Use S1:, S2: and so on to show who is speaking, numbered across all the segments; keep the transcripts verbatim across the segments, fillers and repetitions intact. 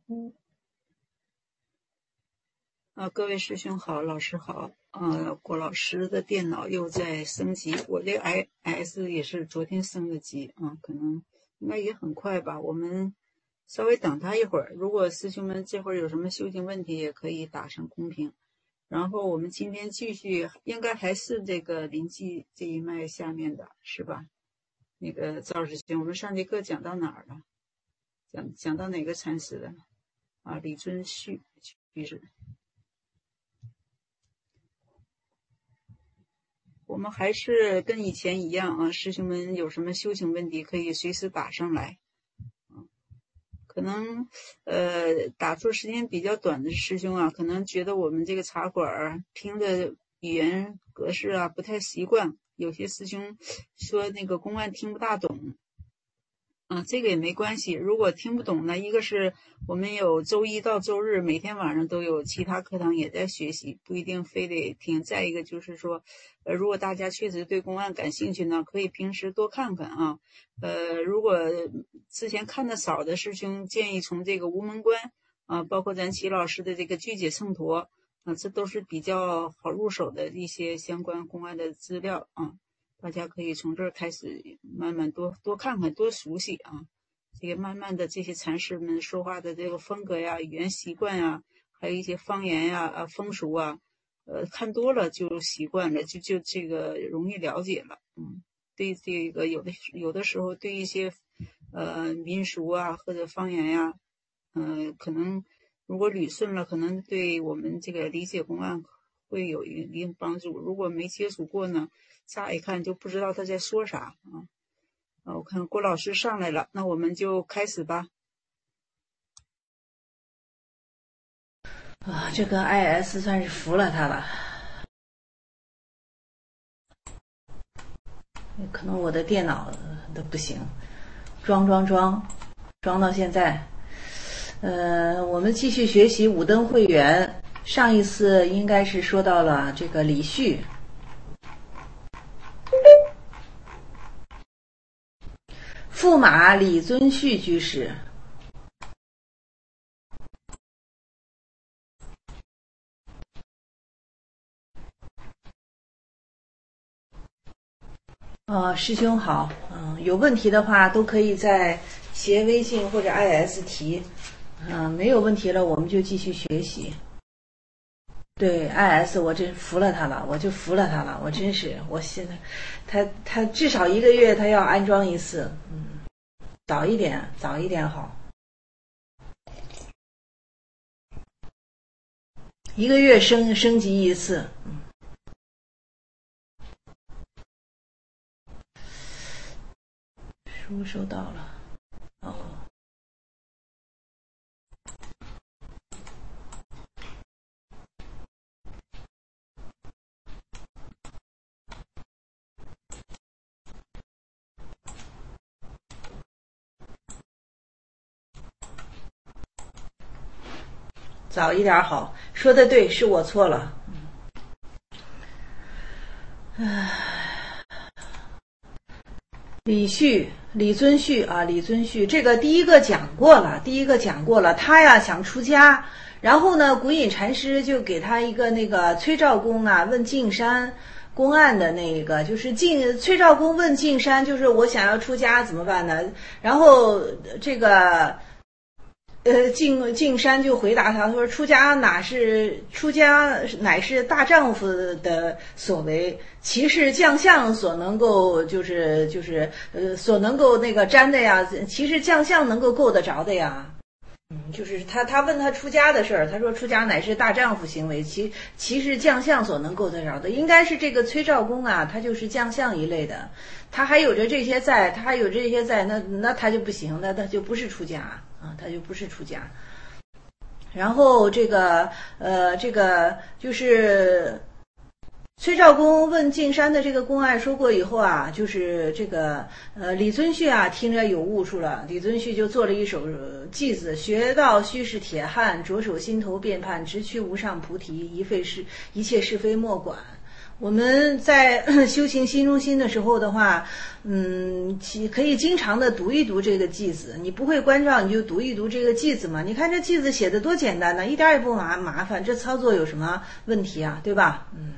S1: 嗯，啊，各位师兄好，老师好。呃，郭老师的电脑又在升级，我这 I S 也是昨天升的级啊，可能应该也很快吧。我们稍微等他一会儿，如果师兄们这会儿有什么修行问题，也可以打上公屏。然后我们今天继续，应该还是这个临济这一脉下面的是吧？那个赵师兄，我们上节课讲到哪儿了？讲讲到哪个禅师的？啊，李尊旭居士。我们还是跟以前一样啊，师兄们有什么修行问题可以随时打上来。可能呃打坐时间比较短的师兄啊，可能觉得我们这个茶馆听的语言格式啊不太习惯，有些师兄说那个公案听不大懂。啊，这个也没关系。如果听不懂呢，一个是我们有周一到周日每天晚上都有其他课堂也在学习，不一定非得听。再一个就是说，呃，如果大家确实对公案感兴趣呢，可以平时多看看啊。呃，如果之前看的少的师兄，建议从这个无门关啊，包括咱齐老师的这个具解秤砣啊，这都是比较好入手的一些相关公案的资料啊。大家可以从这儿开始慢慢多多看看，多熟悉啊。这个慢慢的这些禅师们说话的这个风格呀、语言习惯呀，还有一些方言呀、啊风俗啊，呃，看多了就习惯了，就就这个容易了解了。嗯，对这个有的有的时候对一些呃民俗啊或者方言呀，嗯、呃，可能如果捋顺了，可能对我们这个理解公案会有一定帮助。如果没接触过呢？乍一看就不知道他在说啥啊！啊，我看郭老师上来了，那我们就开始吧。
S2: 啊，这个 I S 算是服了他了。可能我的电脑都不行，装装装，装到现在。呃，我们继续学习五灯会员。上一次应该是说到了这个李旭。驸马李尊旭居士，呃，师兄好，嗯、呃，有问题的话都可以在企业微信或者 I S 提，嗯、呃，没有问题了，我们就继续学习。对 I S， 我真服了他了，我就服了他了，我真是，我现在，他他至少一个月他要安装一次，嗯，早一点，早一点好，一个月升升级一次，嗯，书收到了，哦。早一点好，说的对，是我错了。唉，李旭，李尊旭啊，李尊旭，这个第一个讲过了，第一个讲过了。他呀想出家，然后呢，古隐禅师就给他一个那个崔兆公啊问径山公案的那个，就是径崔兆公问径山，就是我想要出家怎么办呢？然后这个。呃，径径山就回答他，他说：“出家哪是出家，乃是大丈夫的所为，其是将相所能够，就是就是呃所能够那个沾的呀，其是将相能够够得着的呀。”嗯，就是他他问他出家的事儿，他说出家乃是大丈夫行为，其其是将相所能够得着的，应该是这个崔兆公啊，他就是将相一类的，他还有着这些在，他还有这些在，那那他就不行，那他就不是出家啊，他就不是出家。然后这个呃，这个就是崔兆公问径山的这个公案说过以后啊，就是这个呃李尊旭啊听着有悟处了，李尊旭就做了一首偈子：学道须是铁汉，着手心头辨判，直趋无上菩提，一废是一切是非莫管。 我们在修行心中心的时候的话，嗯，可以经常的读一读这个偈子。你不会观照，你就读一读这个偈子嘛。你看这偈子写的多简单呢，一点也不麻麻烦，这操作有什么问题啊？对吧？嗯。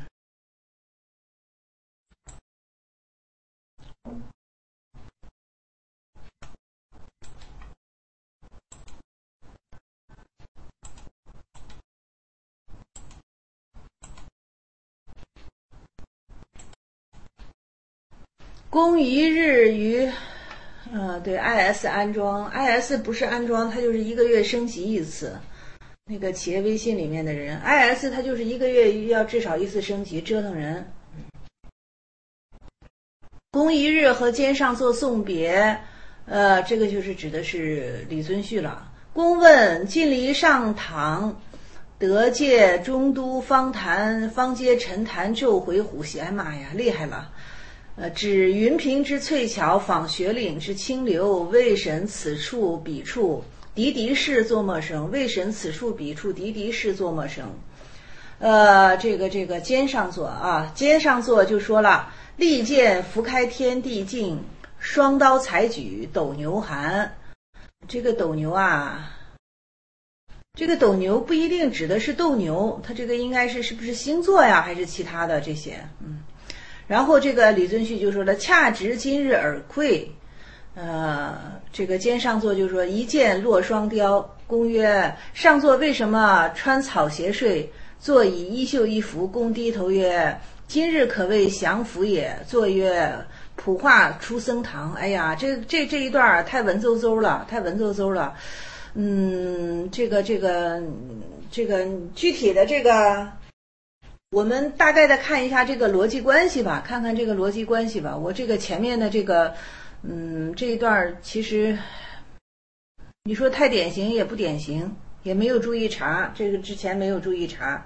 S2: 公一日于，呃，对 ，I S 安装 ，I S 不是安装，它就是一个月升级一次。那个企业微信里面的人 ，I S 它就是一个月要至少一次升级，折腾人。公一日和肩上做送别，呃，这个就是指的是李遵顼了。公问近离上堂，得戒中都方坛，方阶沉潭骤回虎溪。哎妈呀，厉害了！呃，指云平之翠桥，访雪岭之清流，未审此处彼处，敌敌是作陌生。未审此处彼处，敌敌是作陌生。呃，这个这个肩上座啊，肩上座就说了，利剑拂开天地镜，双刀采举斗牛寒。这个斗牛啊，这个斗牛不一定指的是斗牛，它这个应该是是不是星座呀，还是其他的这些？嗯。然后这个李遵顼就说了，恰值今日耳愧。呃，这个肩上座就说，一见落双雕。公曰，上座为什么穿草鞋睡？座以衣袖一拂。公低头曰，今日可谓降服也。座曰，普化出僧堂。哎呀，这这这一段太文绉绉了，太文绉绉了。嗯，这个这个这个具体的这个。我们大概的看一下这个逻辑关系吧，看看这个逻辑关系吧。我这个前面的这个，嗯，这一段其实，你说太典型也不典型，也没有注意查，这个之前没有注意查。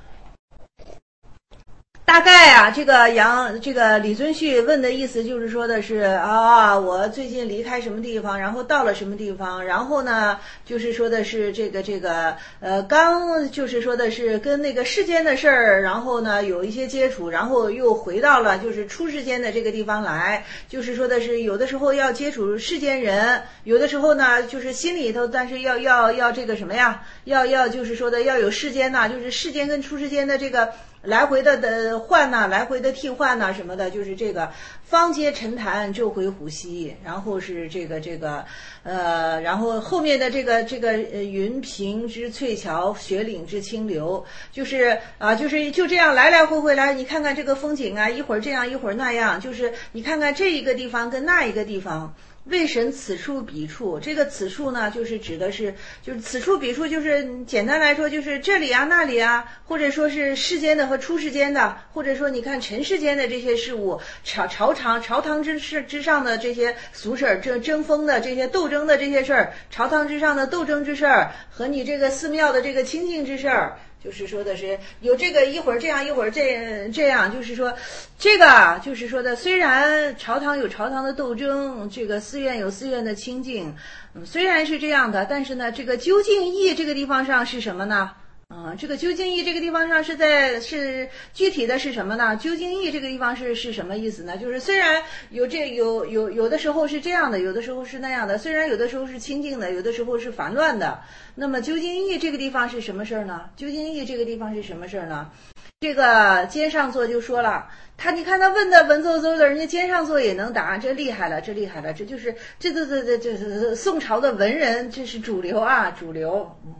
S2: 大概啊，这个杨这个李遵顼问的意思就是说的是啊，我最近离开什么地方，然后到了什么地方，然后呢，就是说的是这个这个呃，刚就是说的是跟那个世间的事儿，然后呢有一些接触，然后又回到了就是出世间的这个地方来，就是说的是有的时候要接触世间人，有的时候呢就是心里头，但是要要要这个什么呀，要要就是说的要有世间呐，就是世间跟出世间的这个。来回的的换呐、啊，来回的替换呐、啊，什么的，就是这个方阶沉潭骤回虎溪，然后是这个这个呃，然后后面的这个这个呃云平之翠桥，雪岭之清流，就是啊，就是就这样来来回回来，你看看这个风景啊，一会儿这样一会儿那样，就是你看看这一个地方跟那一个地方。未审此处彼处，这个此处呢，就是指的是，就是此处彼处，就是简单来说，就是这里啊那里啊，或者说是世间的和出世间的，或者说你看尘世间的这些事物，朝朝堂朝堂之事之上的这些俗事儿，这争锋的这些斗争的这些事儿，朝堂之上的斗争之事儿，和你这个寺庙的这个清净之事儿。就是说的是有这个一会儿这样一会儿这这样，就是说这个就是说的，虽然朝堂有朝堂的斗争，这个寺院有寺院的清净，嗯，虽然是这样的，但是呢，这个究竟义这个地方上是什么呢？啊、嗯，这个究竟义这个地方上是在是具体的是什么呢？究竟义这个地方是是什么意思呢？就是虽然有这有有有的时候是这样的，有的时候是那样的，虽然有的时候是清净的，有的时候是烦乱的。那么究竟义这个地方是什么事儿呢？究竟义这个地方是什么事儿呢？这个肩上座就说了，他你看他问的文绉绉的，人家肩上座也能答，这厉害了，这厉害了，这就是这这这这这这宋朝的文人，这是主流啊，主流。嗯。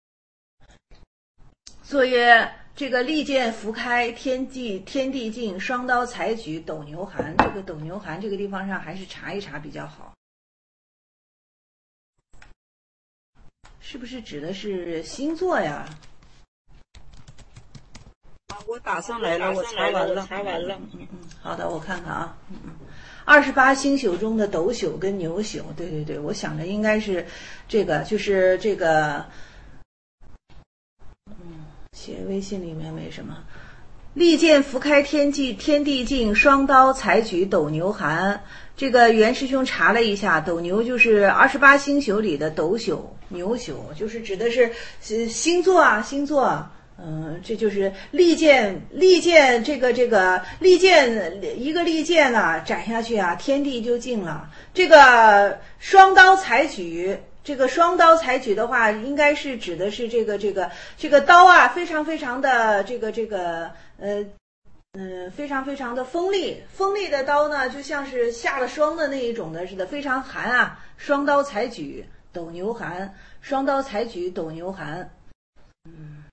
S2: 作曰：这个利剑拂开天地天地镜，双刀采举斗牛寒。这个斗牛寒这个地方上还是查一查比较好，是不是指的是星座呀？
S1: 啊，我打上来了，我查完了，
S2: 查完了。嗯嗯，好的，我看看啊。嗯嗯，二十八星宿中的斗宿跟牛宿，对对对，我想着应该是这个，就是这个。写微信里面没什么。利剑拂开天际天地镜，双刀采举斗牛寒。这个袁师兄查了一下，斗牛就是二十八星宿里的斗宿，牛宿就是指的是星座啊，星座嗯，这就是利剑，利剑这个这个利剑一个利剑啊，斩下去啊，天地就静了。这个双刀采举，这个双刀采举的话，应该是指的是这个这个这个刀啊，非常非常的这个这个呃。嗯，非常非常的锋利，锋利的刀呢，就像是下了霜的那一种的似的，非常寒啊。双刀采举，斗牛寒，双刀采举，斗牛寒。嗯，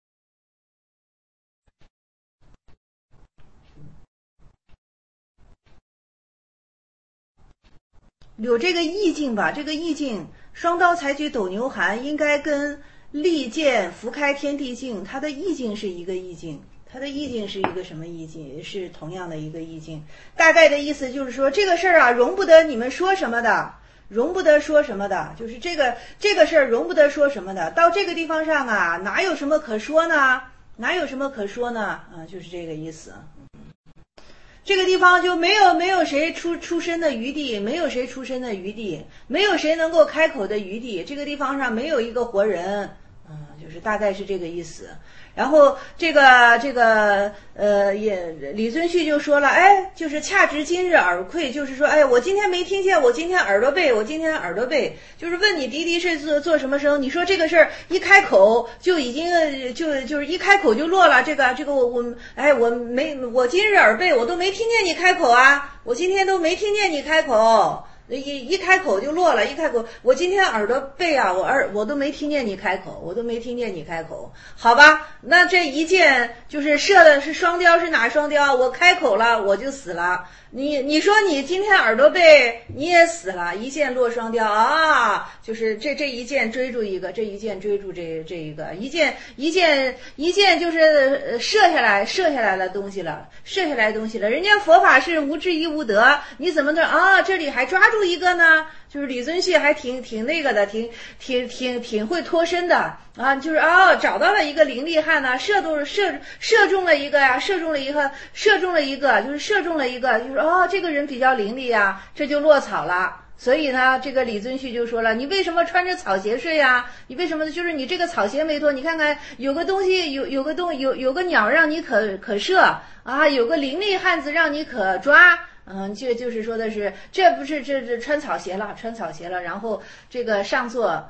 S2: 有这个意境吧？这个意境，双刀采举，斗牛寒，应该跟利剑拂开天地静，它的意境是一个意境。它的意境是一个什么意境？是同样的一个意境。大概的意思就是说，这个事儿啊，容不得你们说什么的，容不得说什么的，就是这个这个事儿容不得说什么的。到这个地方上啊，哪有什么可说呢？哪有什么可说呢？啊，就是这个意思。这个地方就没有没有谁出出身的余地，没有谁出身的余地，没有谁能够开口的余地。这个地方上没有一个活人，嗯，就是大概是这个意思。然后这个这个呃也李遵顼就说了，哎，就是恰值今日耳愧，就是说，哎，我今天没听见，我今天耳朵背，我今天耳朵背，就是问你滴滴是做做什么声？你说这个事儿一开口就已经就就是一开口就落了，这个这个我我哎我没我今日耳背，我都没听见你开口啊，我今天都没听见你开口。一一开口就落了，一开口，我今天耳朵背啊，我耳我都没听见你开口，我都没听见你开口，好吧？那这一箭就是射的是双雕，是哪双雕？我开口了，我就死了。你你说你今天耳朵背，你也死了，一箭落双雕啊！就是这这一箭追逐一个，这一箭追逐这这一个，一箭一箭一箭就是射下来射下来的东西了，射下来的东西了。人家佛法是无智亦无得，你怎么的啊？这里还抓住一个呢？就是李遵顼还挺挺那个的，挺挺挺挺会脱身的啊！就是哦，找到了一个伶俐汉呢，射中射射中了一个呀，射中了一个，射中了一个，就是射中了一个，就是哦，这个人比较伶俐呀，这就落草了。所以呢，这个李遵顼就说了，你为什么穿着草鞋睡呀？你为什么就是你这个草鞋没脱？你看看有个东西，有有个东有有个鸟让你可可射啊，有个伶俐汉子让你可抓。嗯，这就是说的是，这不是这这穿草鞋了，穿草鞋了，然后这个上座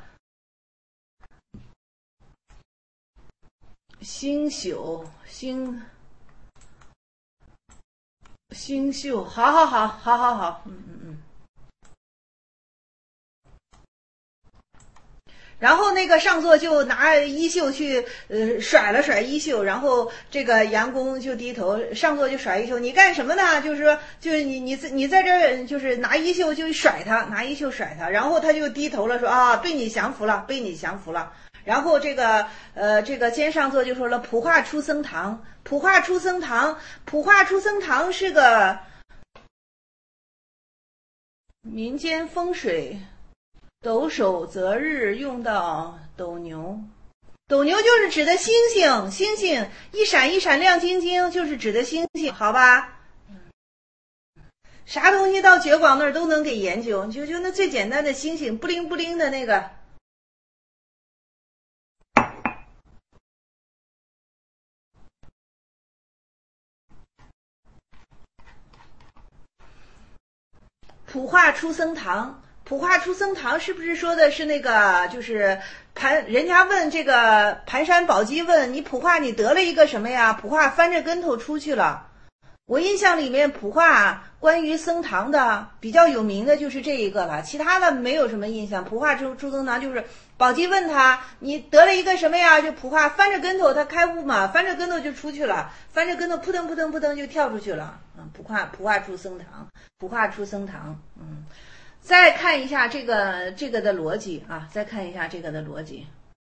S2: 星宿星星宿，好好好好好好，嗯嗯嗯。然后那个上座就拿衣袖去呃甩了甩衣袖，然后这个杨公就低头，上座就甩衣袖，你干什么呢？就是说，就是你你你在这儿就是拿衣袖就甩他，拿衣袖甩他，然后他就低头了，说啊，被你降服了，被你降服了。然后这个呃这个监上座就说了，普化出僧堂，普化出僧堂，普化出僧堂是个民间风水。斗首择日用到斗牛，斗牛就是指的星星，星星一闪一闪亮晶晶，就是指的星星，好吧？啥东西到绝广那儿都能给研究，就就那最简单的星星，不灵不灵的那个。普化出僧堂。普化出僧堂是不是说的是那个就是盘人家问这个盘山宝鸡问你普化你得了一个什么呀？普化翻着跟头出去了。我印象里面普化关于僧堂的比较有名的就是这一个了，其他的没有什么印象。普化出出僧堂就是宝鸡问他你得了一个什么呀？就普化翻着跟头，他开悟嘛，翻着跟头就出去了，翻着跟头扑腾扑腾扑腾就跳出去了。嗯，普化普化出僧堂，普化出僧堂，嗯。再看一下这个这个的逻辑啊，再看一下这个的逻辑，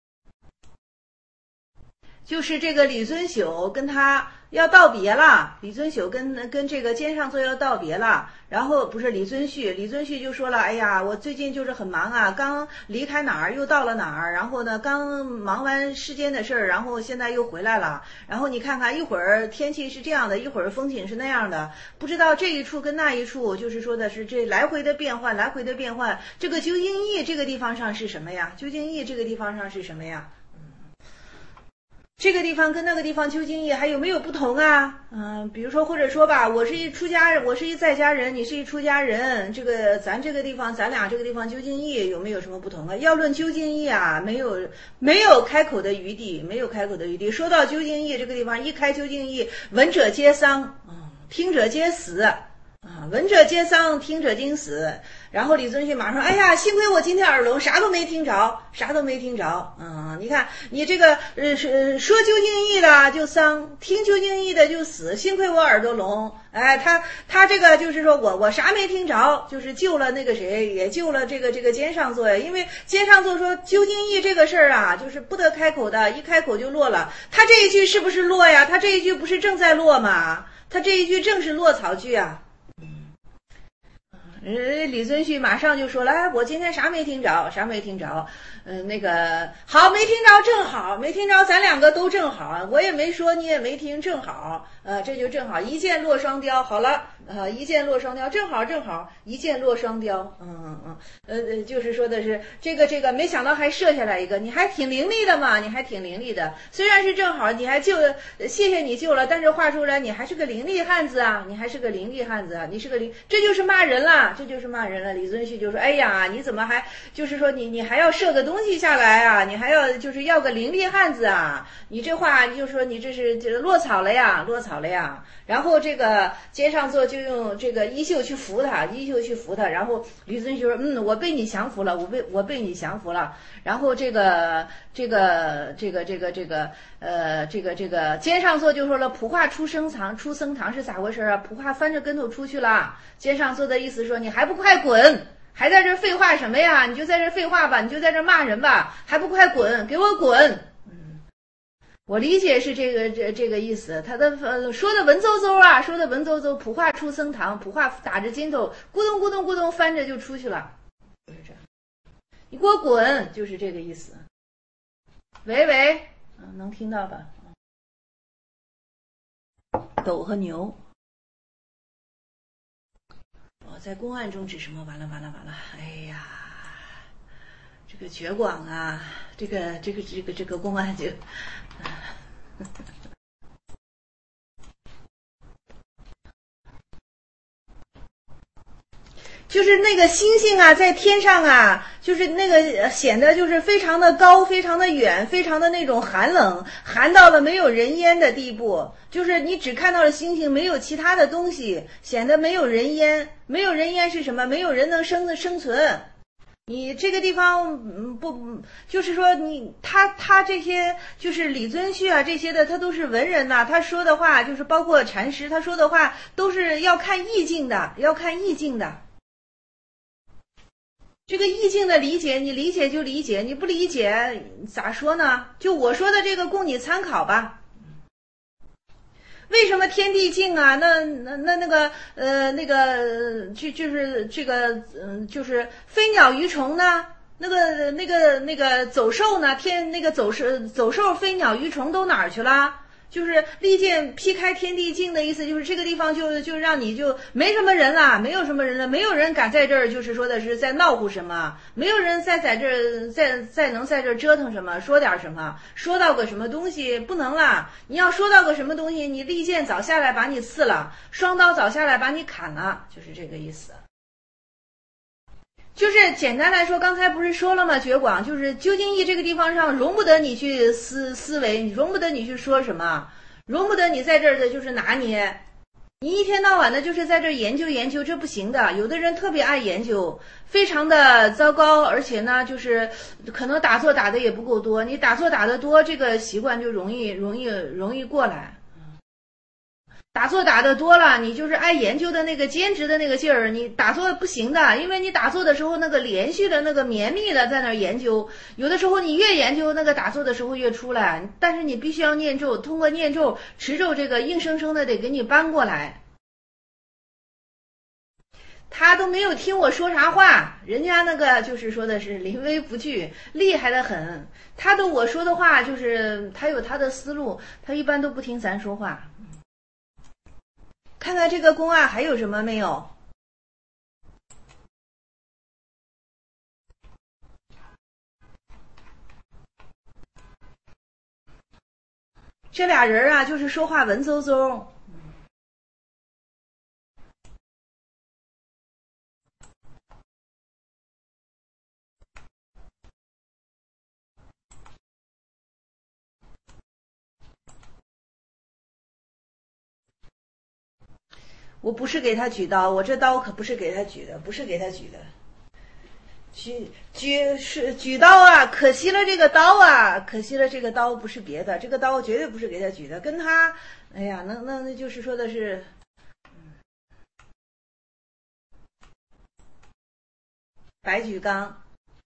S2: 就是这个李遵朽跟他要道别了，李遵朽跟跟这个监上座要道别了，然后不是李遵顼，李遵顼就说了，哎呀，我最近就是很忙啊，刚离开哪儿又到了哪儿，然后呢刚忙完世间的事儿，然后现在又回来了，然后你看看一会儿天气是这样的，一会儿风景是那样的，不知道这一处跟那一处，就是说的是这来回的变换，来回的变换，这个究竟义这个地方上是什么呀？究竟义这个地方上是什么呀？ 这个地方跟那个地方究竟义还有没有不同啊？嗯，比如说或者说吧，我是一出家人，我是一在家人，你是一出家人，这个咱这个地方，咱俩这个地方究竟义有没有什么不同啊？要论究竟义啊，没有没有开口的余地，没有开口的余地。说到究竟义这个地方，一开究竟义，闻者皆丧，嗯，听者皆死。啊，闻者皆丧，听者尽死。然后李遵顼马上，哎呀，幸亏我今天耳聋，啥都没听着，啥都没听着。嗯，你看你这个呃说究竟义的就丧，听究竟义的就死，幸亏我耳朵聋。哎，他他这个就是说我我啥没听着，就是救了那个谁，也救了这个这个监上座呀。因为监上座说究竟义这个事儿啊，就是不得开口的，一开口就落了。他这一句是不是落呀？他这一句不是正在落吗？他这一句正是落草句啊。呃，李遵顼马上就说了，哎，我今天啥没听着，啥没听着，嗯、呃，那个好，没听着正好，没听着，咱两个都正好，我也没说，你也没听，正好，呃，这就正好，一箭落双雕，好了，呃，一箭落双雕，正好正好，一箭落双雕，嗯嗯嗯，呃，就是说的是这个这个，没想到还射下来一个，你还挺伶俐的嘛，你还挺伶俐的，虽然是正好，你还救，谢谢你救了，但是话说来，你还是个伶俐汉子啊，你还是个伶俐汉子啊，你是个伶，这就是骂人了。这就是骂人了。李遵顼就说：“哎呀，你怎么还就是说你你还要射个东西下来啊？你还要就是要个伶俐汉子啊？你这话就说你这是这落草了呀，落草了呀。”然后这个监上座就用这个衣袖去扶他，衣袖去扶他。然后李遵顼说：“嗯，我被你降服了，我被我被你降服了。”然后这个这个这个这个这个呃这个这个监上座就说了：“普化出升堂，出僧堂是咋回事啊？普化翻着跟头出去了。”监上座的意思说：“你还不快滚！还在这废话什么呀？你就在这废话吧，你就在这骂人吧，还不快滚！给我滚！”嗯，我理解是这个这这个意思。他的呃说的文绉绉啊，说的文绉绉。普化出僧堂，普化打着筋斗，咕咚咕咚咕咚翻着就出去了，就是这样。你给我滚，就是这个意思。喂喂，嗯，能听到吧？斗和牛。哦，在公案中指什么？完了完了完了！哎呀，这个绝广啊，这个这个这个这个公案就，就是那个星星啊，在天上啊，就是那个显得就是非常的高，非常的远，非常的那种寒冷，寒到了没有人烟的地步。就是你只看到了星星，没有其他的东西，显得没有人烟。没有人烟是什么？没有人能生的生存。你这个地方不，就是说你他他这些就是李遵顼啊这些的，他都是文人呐、啊，他说的话就是包括禅师，他说的话都是要看意境的，要看意境的。这个意境的理解，你理解就理解，你不理解咋说呢？就我说的这个供你参考吧。为什么天地静啊？那那那那个呃那个就就是这个嗯、呃、就是飞鸟鱼虫呢？那个那个那个走兽呢？天那个走兽走兽飞鸟鱼虫都哪儿去了？就是利剑劈开天地境的意思，就是这个地方就就让你就没什么人了，没有什么人了，没有人敢在这儿，就是说的是在闹乎什么，没有人再在这儿再再能在这儿折腾什么，说点什么，说到个什么东西不能啦。你要说到个什么东西，你利剑早下来把你刺了，双刀早下来把你砍了，就是这个意思。就是简单来说，刚才不是说了吗？绝广就是究竟义这个地方上容不得你去思思维，容不得你去说什么，容不得你在这儿的就是拿捏。你一天到晚的就是在这儿研究研究，这不行的。有的人特别爱研究，非常的糟糕，而且呢，就是可能打坐打的也不够多。你打坐打的多，这个习惯就容易容易容易过来。打坐打的多了，你就是爱研究的那个兼职的那个劲儿，你打坐不行的，因为你打坐的时候那个连续的那个绵密的在那儿研究，有的时候你越研究那个打坐的时候越出来，但是你必须要念咒，通过念咒持咒这个硬生生的得给你搬过来。他都没有听我说啥话，人家那个就是说的是临危不惧，厉害的很。他的我说的话就是他有他的思路，他一般都不听咱说话。看看这个公案还有什么没有？ 这俩人啊，就是说话文绉绉。我不是给他举刀，我这刀可不是给他举的，不是给他举的。举举是举刀啊，可惜了这个刀啊，可惜了这个刀不是别的，这个刀绝对不是给他举的，跟他，哎呀，那那那就是说的是，白举纲。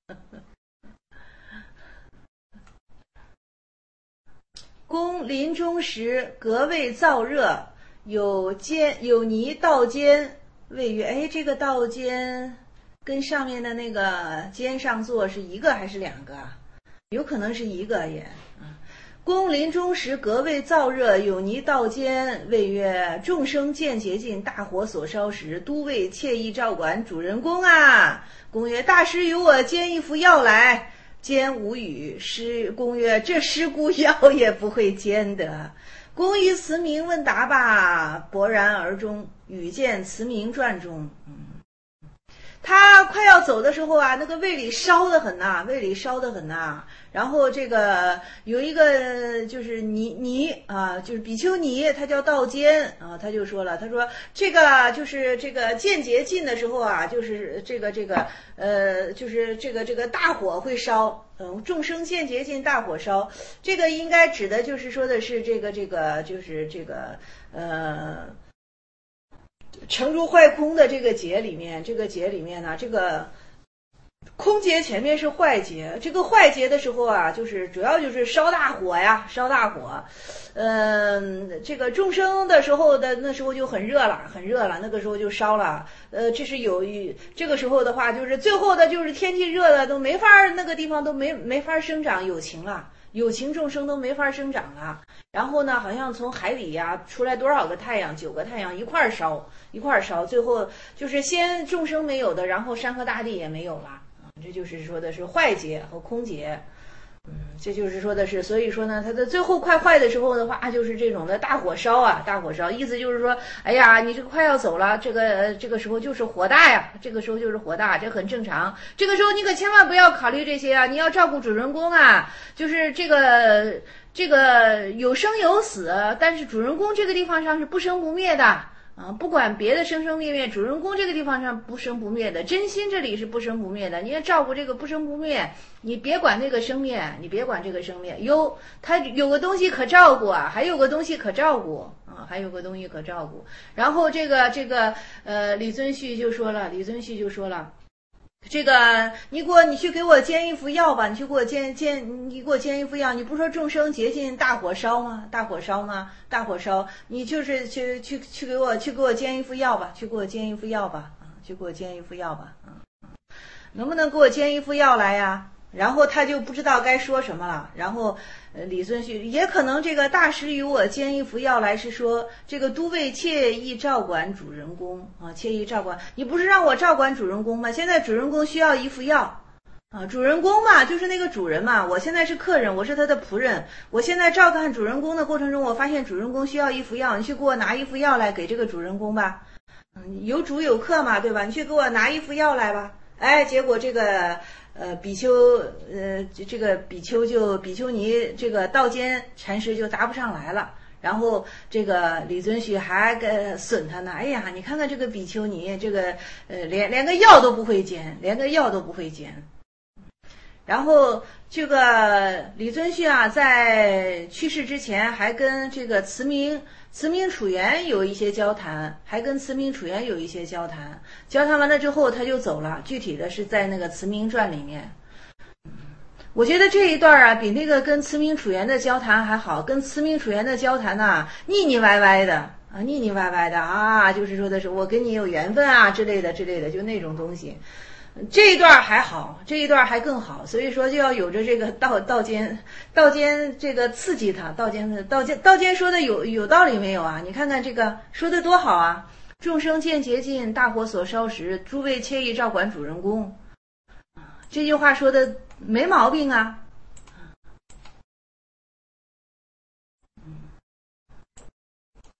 S2: 公临终时，革为燥热，有尖有泥道尖，谓曰：哎，这个道尖跟上面的那个尖上座是一个还是两个啊？有可能是一个也。公临终时，革为燥热，有泥道尖，谓曰：众生见洁尽，大火所烧时，都谓窃意照管主人公啊。公曰：大师由我煎一副药来。煎无语。师公曰：这师姑药也不会煎的。公于慈明问答吧，勃然而终。语见慈明传中。嗯，他快要走的时候啊，那个胃里烧得很呐、啊，胃里烧得很呐、啊。然后这个有一个就是尼尼啊，就是比丘尼，他叫道坚啊，他就说了，他说这个就是这个见节尽的时候啊，就是这个这个呃，就是这个这个大火会烧，嗯，众生见节尽，大火烧，这个应该指的就是说的是这个这个就是这个呃。成如坏空的这个节里面，这个节里面呢，这个空节前面是坏节，这个坏节的时候啊，就是主要就是烧大火呀，烧大火。嗯、呃，这个众生的时候的那时候就很热了，很热了，那个时候就烧了。呃，这是有这个时候的话，就是最后的就是天气热了，都没法那个地方都没没法生长有情了。有情众生都没法生长了，然后呢，好像从海里呀、啊、出来多少个太阳，九个太阳一块儿烧，一块儿烧，最后就是先众生没有的，然后山河大地也没有了，这就是说的是坏劫和空劫。嗯，这就是说的是，所以说呢，它的最后快坏的时候的话，就是这种的大火烧啊，大火烧，意思就是说，哎呀，你这个快要走了，这个这个时候就是火大呀，这个时候就是火大，这很正常。这个时候你可千万不要考虑这些啊，你要照顾主人公啊，就是这个这个有生有死，但是主人公这个地方上是不生不灭的。啊，不管别的生生灭灭，主人公这个地方上不生不灭的，真心这里是不生不灭的。你要照顾这个不生不灭，你别管那个生灭，你别管这个生灭。有他有个东西可照顾啊，还有个东西可照顾啊，还有个东西可照顾。然后这个这个呃，李遵顼就说了，李遵顼就说了。这个你给我你去给我煎一副药吧，你去给我煎煎你给我煎一副药，你不是说众生竭尽大火烧吗？大火烧吗？大火烧，你就是去去去给我去给我煎一副药吧，去给我煎一副药吧，啊，去给我煎一副药吧，啊，能不能给我煎一副药来呀？然后他就不知道该说什么了。然后，呃，李遵顼也可能这个大师与我煎一副药来，是说这个都尉切意照管主人公啊，切意照管。你不是让我照管主人公吗？现在主人公需要一副药啊，主人公嘛，就是那个主人嘛。我现在是客人，我是他的仆人。我现在照看主人公的过程中，我发现主人公需要一副药，你去给我拿一副药来给这个主人公吧。嗯，有主有客嘛，对吧？你去给我拿一副药来吧。哎，结果这个。呃，比丘，呃，这个比丘就比丘尼，这个道坚禅师就答不上来了。然后这个李遵顼还给损他呢。哎呀，你看看这个比丘尼，这个呃，连连个药都不会煎，连个药都不会煎。然后这个李遵顼啊，在去世之前还跟这个慈明慈明楚原有一些交谈，还跟慈明楚原有一些交谈。交谈完了之后，他就走了。具体的是在那个《慈明传》里面。我觉得这一段啊，比那个跟慈明楚原的交谈还好。跟慈明楚原的交谈呐、啊，腻腻歪歪的啊，腻腻歪歪的啊，就是说的是我跟你有缘分啊之类的之类的，就那种东西。这一段还好，这一段还更好，所以说就要有着这个道道坚道坚这个刺激他，道坚道坚道坚说的有有道理没有啊？你看看这个说的多好啊！众生见竭尽，大火所烧时，诸位切意照管主人公。这句话说的没毛病啊。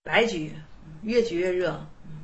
S2: 白举，越举越热。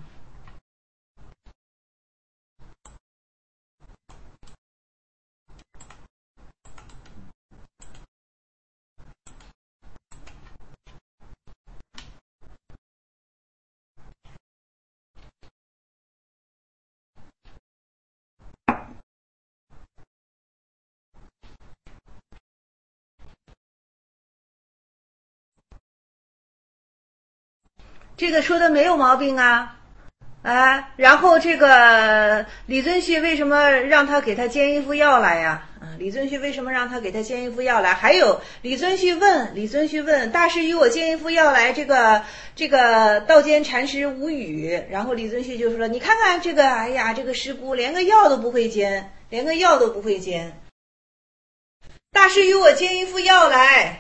S2: 这个说的没有毛病啊，哎，然后这个李遵顼为什么让他给他煎一副药来呀？嗯，李遵顼为什么让他给他煎一副药来？还有李遵顼问李遵顼问大师与我煎一副药来，这个这个道监禅师无语，然后李遵顼就说：“你看看这个，哎呀，这个师姑连个药都不会煎，连个药都不会煎。大师与我煎一副药来。”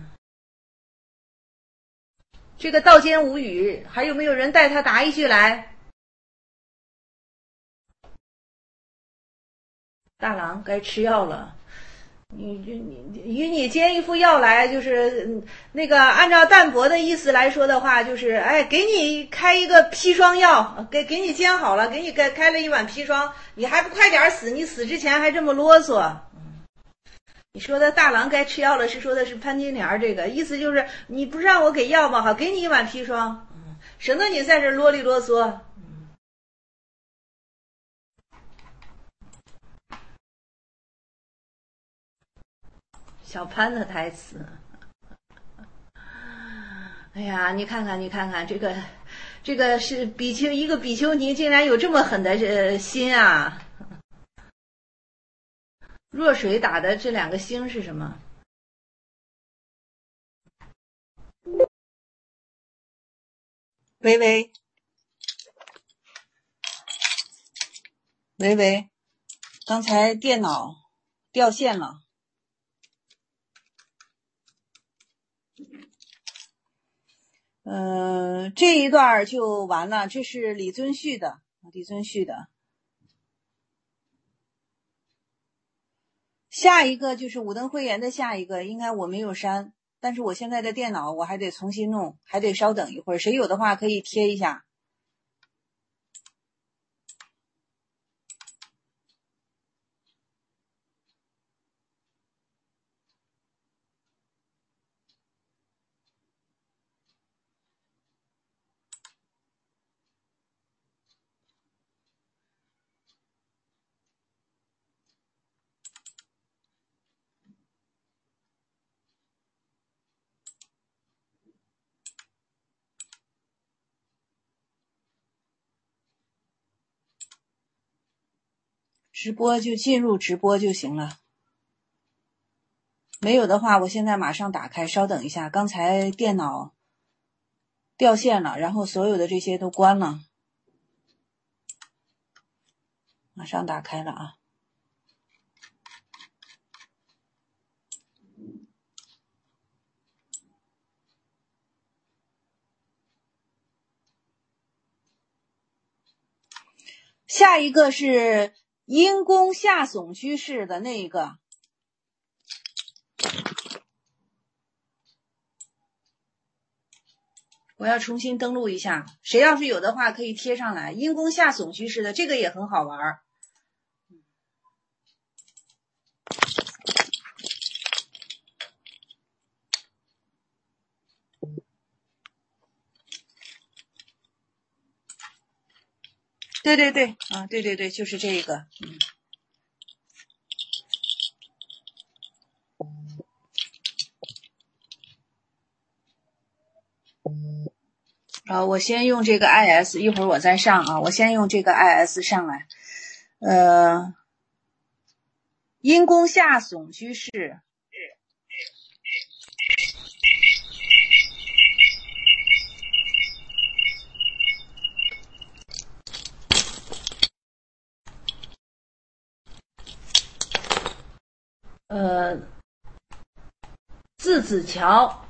S2: 这个道监无语，还有没有人带他答一句来？大郎该吃药了，你你与你煎一副药来，就是那个按照淡泊的意思来说的话，就是哎，给你开一个砒霜药，给给你煎好了，给你开开了一碗砒霜，你还不快点死？你死之前还这么啰嗦。你说的大郎该吃药了，是说的是潘金莲这个意思，就是你不是让我给药吗？好，给你一碗砒霜，嗯，省得你在这啰里啰嗦。嗯，小潘的台词。哎呀，你看看，你看看这个，这个是比丘一个比丘尼，竟然有这么狠的呃心啊！弱水打的这两个星是什么？
S1: 喂喂，喂喂，刚才电脑掉线了。呃，这一段就完了，这是李遵顼的，李遵顼的。下一个就是武登慧严的下一个，应该我没有删，但是我现在的电脑我还得重新弄，还得稍等一会儿。谁有的话可以贴一下。直播就进入直播就行了，没有的话我现在马上打开，稍等一下，刚才电脑掉线了，然后所有的这些都关了，马上打开了啊。下一个是因公下耸居士的那个，我要重新登录一下，谁要是有的话可以贴上来。因公下耸居士的这个也很好玩。对对对啊，对对对，就是这个，嗯。啊，我先用这个 I S， 一会儿我再上啊。我先用这个 I S 上来。呃，因公下耸居士，
S2: 呃，字子乔，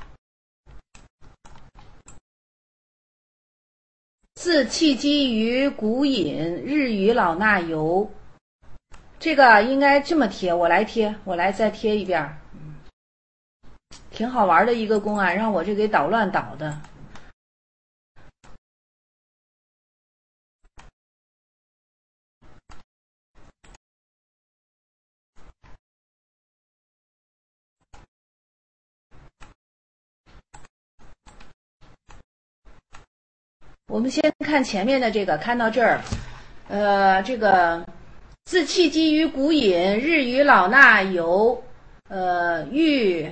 S2: 自契机于古隐，日与老衲游。这个应该这么贴，我来贴，我来再贴一遍。嗯，挺好玩的一个公案，让我这给捣乱捣的。 我们先看前面的这个，看到这儿，呃，这个自弃机于古隐，日与老衲游，呃，欲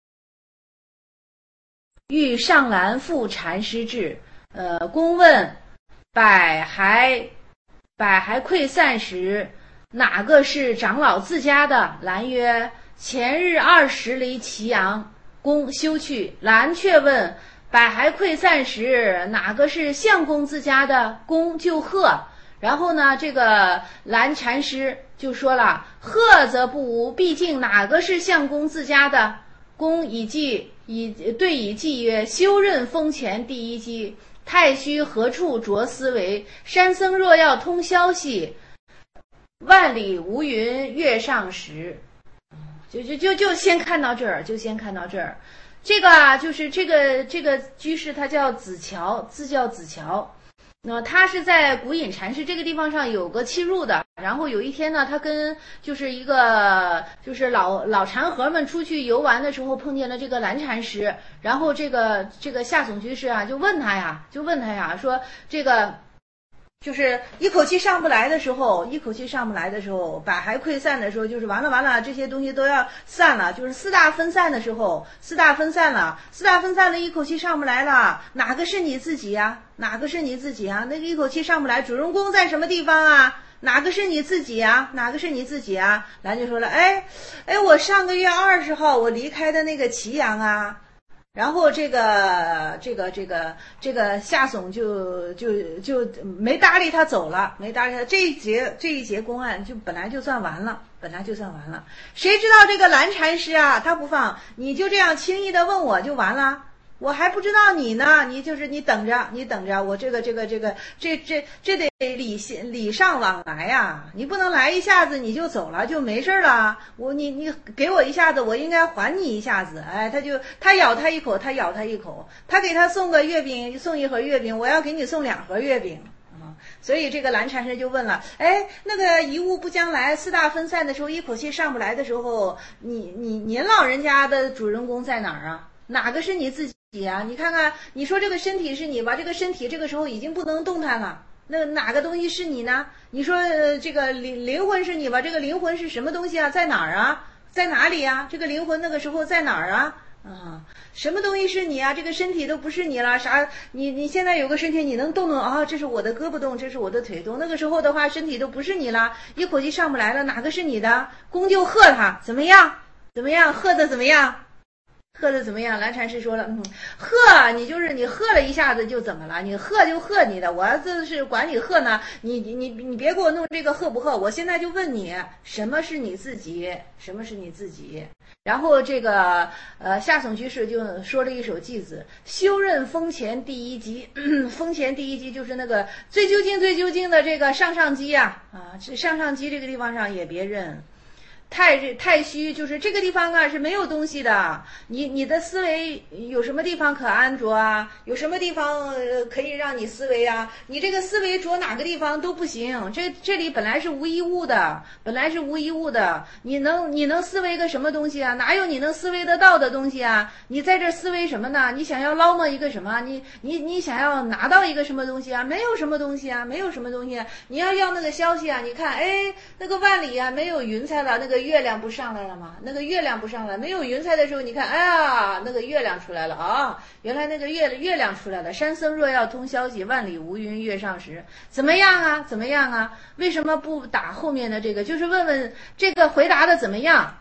S2: 欲上兰复禅师至，呃，公问百骸百骸溃散时，哪个是长老自家的？兰曰：前日二十离祁阳，公休去。兰却问：百骸溃散时，哪个是相公自家的？公就贺。然后呢，这个兰禅师就说了：贺则不无，毕竟哪个是相公自家的？公以记以对以记曰：修任封前第一机，太虚何处着思维？山僧若要通消息，万里无云月上时。就就就就先看到这儿，就先看到这儿。这个啊，就是这个这个居士，他叫子乔，字叫子乔。那他是在古隐禅师这个地方上有个契入的。然后有一天呢，他跟就是一个就是老老禅和们出去游玩的时候，碰见了这个蓝禅师。然后这个这个夏总居士啊，就问他呀，就问他呀，说这个。就是一口气上不来的时候，一口气上不来的时候，百骸溃散的时候，就是完了完了，这些东西都要散了，就是四大分散的时候，四大分散了，四大分散了，一口气上不来了，哪个是你自己呀？哪个是你自己啊？那个一口气上不来，主人公在什么地方啊？哪个是你自己啊？哪个是你自己啊？兰就说了，哎，哎，我上个月二十号我离开的那个祁阳啊。然后这个这个这个这个夏总就就就没搭理他走了，没搭理他。这一节这一节公案就本来就算完了，本来就算完了。谁知道这个蓝禅师啊，他不放，你就这样轻易的问我就完了。我还不知道你呢，你就是你等着，你等着，我这个这个这个这这这得礼礼尚往来呀、啊，你不能来一下子你就走了就没事了。我你你给我一下子，我应该还你一下子。哎，他就他咬他一口，他咬他一口，他给他送个月饼，送一盒月饼，我要给你送两盒月饼。所以这个蓝禅师就问了，哎，那个一物不将来，四大分散的时候，一口气上不来的时候，你你您老人家的主人公在哪儿啊？哪个是你自己啊？你看看，你说这个身体是你吧？这个身体这个时候已经不能动弹了，那哪个东西是你呢？你说、呃、这个灵灵魂是你吧？这个灵魂是什么东西啊？在哪儿啊？在哪里啊？这个灵魂那个时候在哪儿啊？啊，什么东西是你啊？这个身体都不是你了，啥？你你现在有个身体，你能动动啊？这是我的胳膊动，这是我的腿动。那个时候的话，身体都不是你了，一口气上不来了，哪个是你的？公就喝他，怎么样？怎么样？喝的怎么样？喝的怎么样？蓝禅师说了，嗯，喝你就是你喝了一下子就怎么了？你喝就喝你的，我这是管你喝呢。你你你你别给我弄这个喝不喝？我现在就问你，什么是你自己？什么是你自己？然后这个呃夏总居士就说了一首偈子：修任封前第一机，封前第一机就是那个最究竟最究竟的这个上上机呀、啊，啊，这上上机这个地方上也别认。太太虚，就是这个地方啊是没有东西的。你你的思维有什么地方可安着啊？有什么地方、呃、可以让你思维啊？你这个思维着哪个地方都不行。这这里本来是无一物的，本来是无一物的。你能你能思维个什么东西啊？哪有你能思维得到的东西啊？你在这思维什么呢？你想要捞摸一个什么？你你你想要拿到一个什么东西啊？没有什么东西啊，没有什么东西、啊。你要要那个消息啊？你看，哎，那个万里啊，没有云彩了，那个。月亮不上来了吗？那个月亮不上来，没有云彩的时候，你看，哎呀，那个月亮出来了啊！原来那个月月亮出来了。山僧若要通消息，万里无云月上时。怎么样啊？怎么样啊？为什么不打后面的这个？就是问问这个回答的怎么样？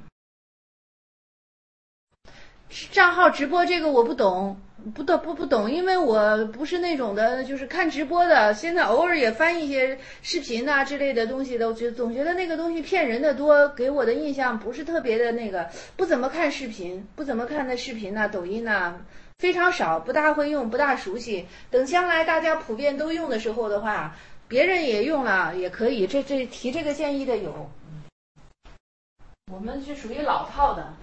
S2: 账号直播这个我不懂。不懂不不懂，因为我不是那种的，就是看直播的。现在偶尔也翻一些视频啊之类的东西的，我觉得总觉得那个东西骗人的多，给我的印象不是特别的那个，不怎么看视频，不怎么看的视频呐、啊、抖音呐、啊，非常少，不大会用，不大熟悉。等将来大家普遍都用的时候的话，别人也用了也可以。这这提这个建议的有，我们是属于老套的。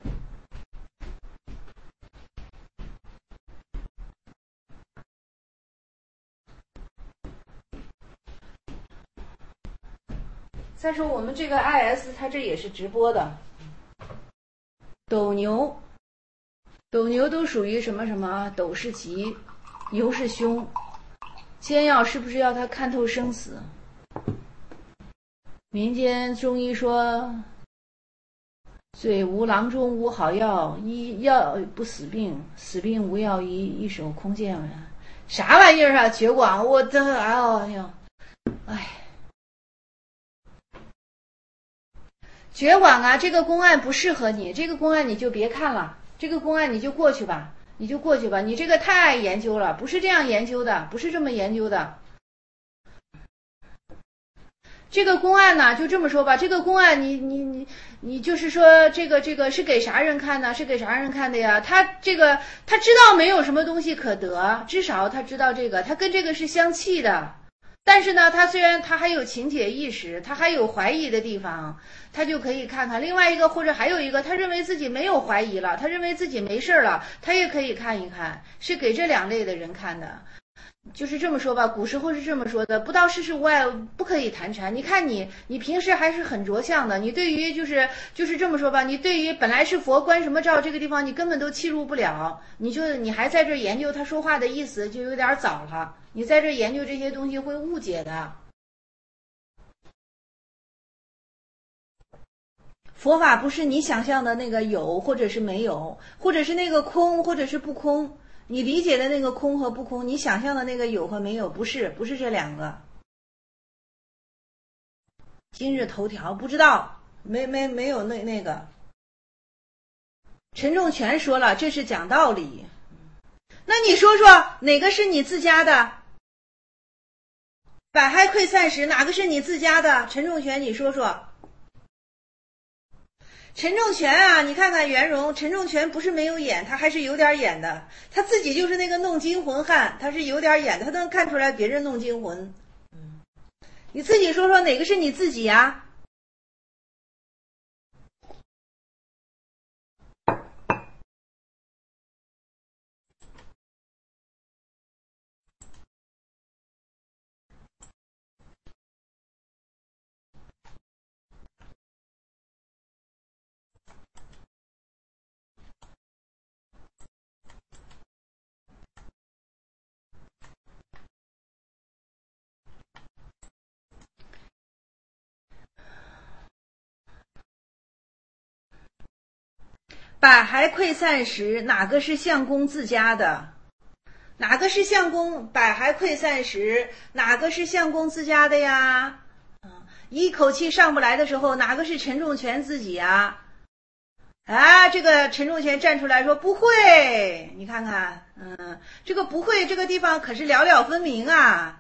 S2: 再说我们这个 I S 它这也是直播的，斗牛，斗牛都属于什么什么？斗是吉，牛是凶， 煎药是不是要他看透生死？民间中医说，嘴无郎中无好药，医药不死病，死病无药医，一手空剑。啥玩意儿啊？绝广，我的哎呦，哎，绝广啊！这个公案不适合你，这个公案你就别看了，这个公案你就过去吧，你就过去吧。你这个太爱研究了，不是这样研究的，不是这么研究的。这个公案呢，就这么说吧，这个公案你你你你就是说这个这个是给啥人看呢？是给啥人看的呀？他这个他知道没有什么东西可得，至少他知道这个，他跟这个是相契的。但是呢，他虽然他还有情节意识，他还有怀疑的地方，他就可以看看。另外一个或者还有一个，他认为自己没有怀疑了，他认为自己没事了，他也可以看一看，是给这两类的人看的。就是这么说吧，古时候是这么说的，不到世事无碍，不可以谈禅。你看你，你平时还是很着相的，你对于就是就是这么说吧，你对于本来是佛关什么照这个地方，你根本都契入不了，你就你还在这研究他说话的意思，就有点早了。你在这研究这些东西会误解的。佛法不是你想象的那个有或者是没有，或者是那个空或者是不空。你理解的那个空和不空，你想象的那个有和没有，不是，不是这两个。今日头条不知道，没没没有那那个。陈仲全说了，这是讲道理。那你说说，哪个是你自家的？百害溃散时，哪个是你自家的？陈仲全，你说说。陈仲全啊，你看看袁荣，陈仲全不是没有演，他还是有点演的，他自己就是那个弄惊魂汉，他是有点演的，他能看出来别人弄惊魂。嗯，你自己说说哪个是你自己啊？百害溃散时，哪个是相公自家的？哪个是相公？百害溃散时，哪个是相公自家的呀？一口气上不来的时候，哪个是陈仲全自己呀？啊，这个陈仲全站出来说不会，你看看，嗯，这个不会，这个地方可是了了分明啊。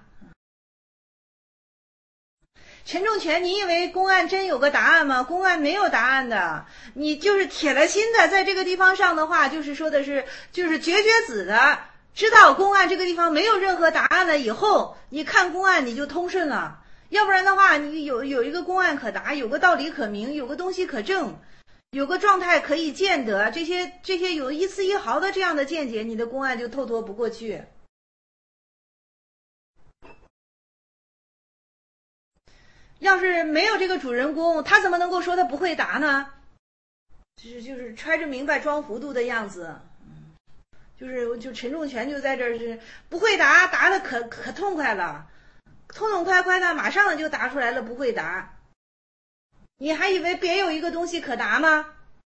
S2: 陈仲全，你以为公案真有个答案吗？公案没有答案的，你就是铁了心的在这个地方上的话，就是说的是，就是绝绝子的，知道公案这个地方没有任何答案了以后，你看公案你就通顺了。要不然的话，你有有一个公案可答，有个道理可明，有个东西可证，有个状态可以见得，这些这些有一丝一毫的这样的见解，你的公案就透脱不过去。要是没有这个主人公，他怎么能够说他不会答呢？就是就是揣着明白装糊涂的样子，就是就陈仲全就在这儿是不会答，答的可可痛快了，痛痛快快的，马上就答出来了，不会答。你还以为别有一个东西可答吗？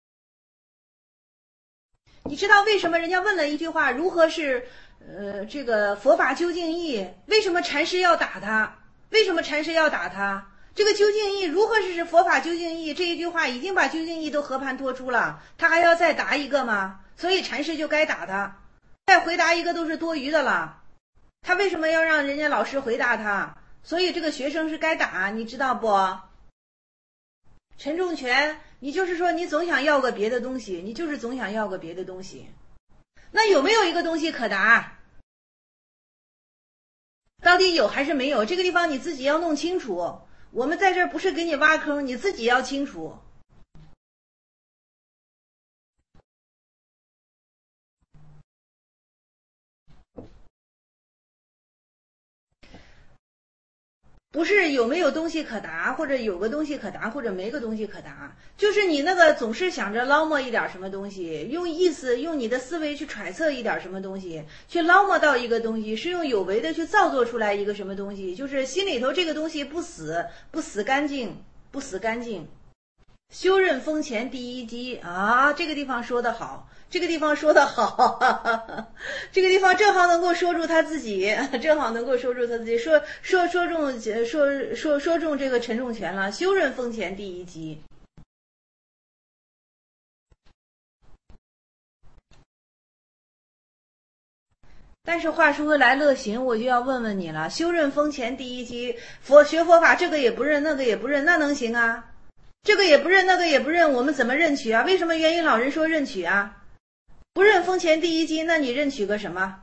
S2: 你知道为什么人家问了一句话，如何是呃这个佛法究竟义？为什么禅师要打他？为什么禅师要打他？这个究竟义如何是佛法究竟义？这一句话已经把究竟义都和盘托出了，他还要再答一个吗？所以禅师就该打他，再回答一个都是多余的了。他为什么要让人家老师回答他？所以这个学生是该打，你知道不？陈仲全，你就是说你总想要个别的东西，你就是总想要个别的东西。那有没有一个东西可答？到底有还是没有？这个地方你自己要弄清楚。我们在这儿不是给你挖坑，你自己要清楚。 不是有没有东西可答，或者有个东西可答，或者没个东西可答，就是你那个总是想着捞摸一点什么东西，用意思用你的思维去揣测一点什么东西，去捞摸到一个东西，是用有为的去造作出来一个什么东西，就是心里头这个东西不死不死干净，不死干净。修刃锋前第一击啊，这个地方说得好，这个地方说得好，哈哈哈，这个地方正好能够说出他自己，正好能够说出他自己，说说说中说说说中这个陈仲全了。修刃锋前第一击。但是话说回来，乐行，我就要问问你了，修刃锋前第一击，佛学佛法这个也不认，那个也不认，那能行啊？这个也不认，那个也不认，我们怎么认取啊？为什么元音老人说认取啊？不认锋前第一击，那你认取个什么？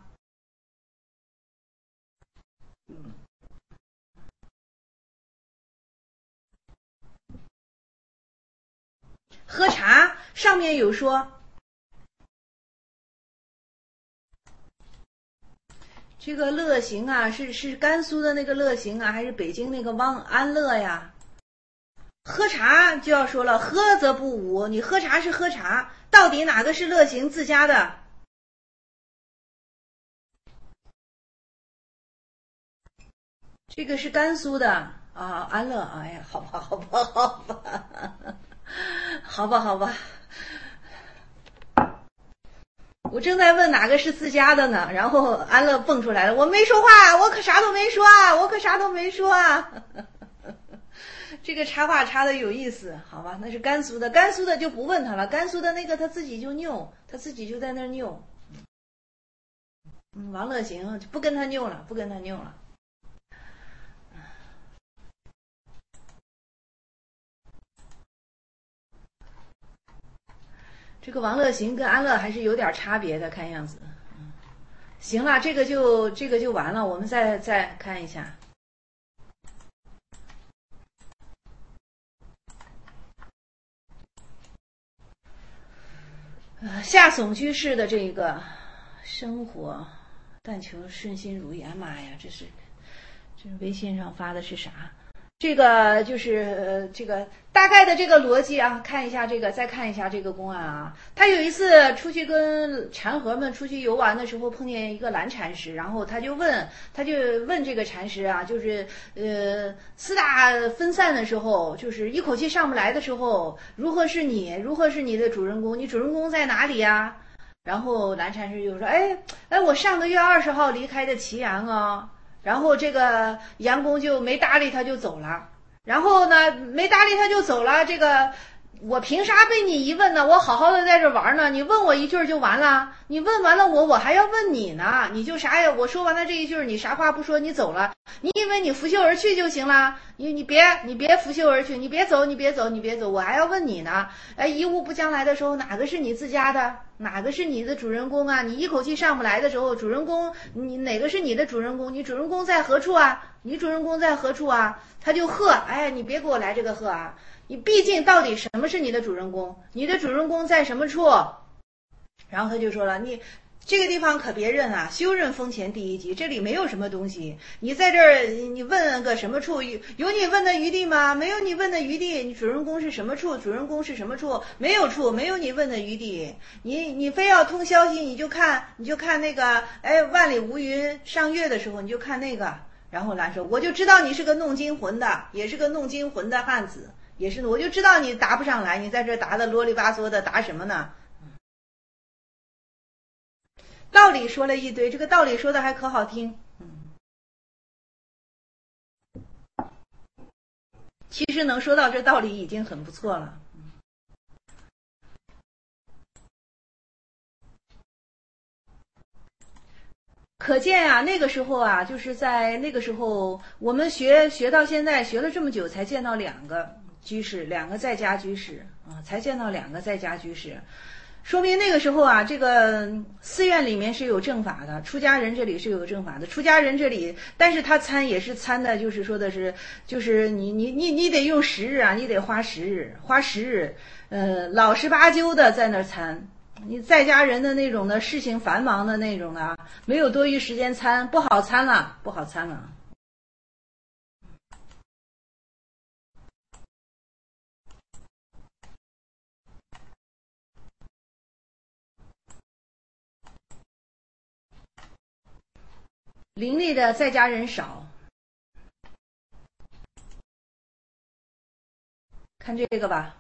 S2: 喝茶上面有说，这个乐行啊，是是甘肃的那个乐行啊，还是北京那个汪安乐呀？喝茶就要说了，喝则不武，你喝茶是喝茶，到底哪个是乐行自家的？这个是甘肃的啊，安乐，哎呀，好吧，好吧，好吧，好吧，好吧，我正在问哪个是自家的呢，然后安乐蹦出来了，我没说话，我可啥都没说啊，我可啥都没说啊。这个插话插的有意思，好吧，那是甘肃的，甘肃的就不问他了，甘肃的那个他自己就拗，他自己就在那儿拗。嗯，王乐行不跟他拗了，不跟他拗了。这个王乐行跟安乐还是有点差别的，看样子。嗯，行了，这个就这个就完了，我们再再看一下。夏耸居士的这个生活，但求顺心如意。哎妈呀，这是这是微信上发的是啥？这个就是呃，这个大概的这个逻辑啊，看一下这个，再看一下这个公案啊。他有一次出去跟禅和们出去游玩的时候，碰见一个蓝禅师，然后他就问，他就问这个禅师啊，就是呃，四大分散的时候，就是一口气上不来的时候，如何是你？如何是你的主人公？你主人公在哪里呀？然后蓝禅师就说：“哎哎，我上个月二十号离开的祁阳啊。”然后这个杨公就没搭理他就走了，然后呢没搭理他就走了，这个我凭啥被你一问呢？我好好的在这玩呢，你问我一句就完了，你问完了我我还要问你呢，你就啥呀？我说完了这一句你啥话不说你走了，你以为你拂袖而去就行了？你你别你别拂袖而去，你别走你别走你别走，我还要问你呢。哎，一物不将来的时候，哪个是你自家的？哪个是你的主人公啊？你一口气上不来的时候，主人公你哪个是你的主人公？你主人公在何处啊？你主人公在何处啊？他就喝，哎，你别给我来这个喝啊！你毕竟到底什么是你的主人公？你的主人公在什么处？然后他就说了，你这个地方可别认啊，修刃锋前第一击，这里没有什么东西。你在这儿，你问个什么处？有你问的余地吗？没有你问的余地。你主人公是什么处？主人公是什么处？没有处，没有你问的余地。你你非要通消息，你就看你就看那个，哎，万里无云上月的时候，你就看那个。然后兰说，我就知道你是个弄金魂的，也是个弄金魂的汉子，也是，我就知道你答不上来，你在这答的啰里吧嗦的，答什么呢？道理说了一堆，这个道理说的还可好听。其实能说到这道理已经很不错了。可见啊，那个时候啊，就是在那个时候，我们学学到现在，学了这么久，才见到两个居士，两个在家居士啊，才见到两个在家居士。说明那个时候啊，这个寺院里面是有正法的，出家人这里是有正法的，出家人这里，但是他参也是参的，就是说的是，就是你你你你得用十日啊，你得花十日，花十日，呃，老实巴交的在那儿参。你在家人的那种的事情繁忙的那种的，没有多余时间参，不好参了，不好参了。 伶俐的在家人少。看这个吧，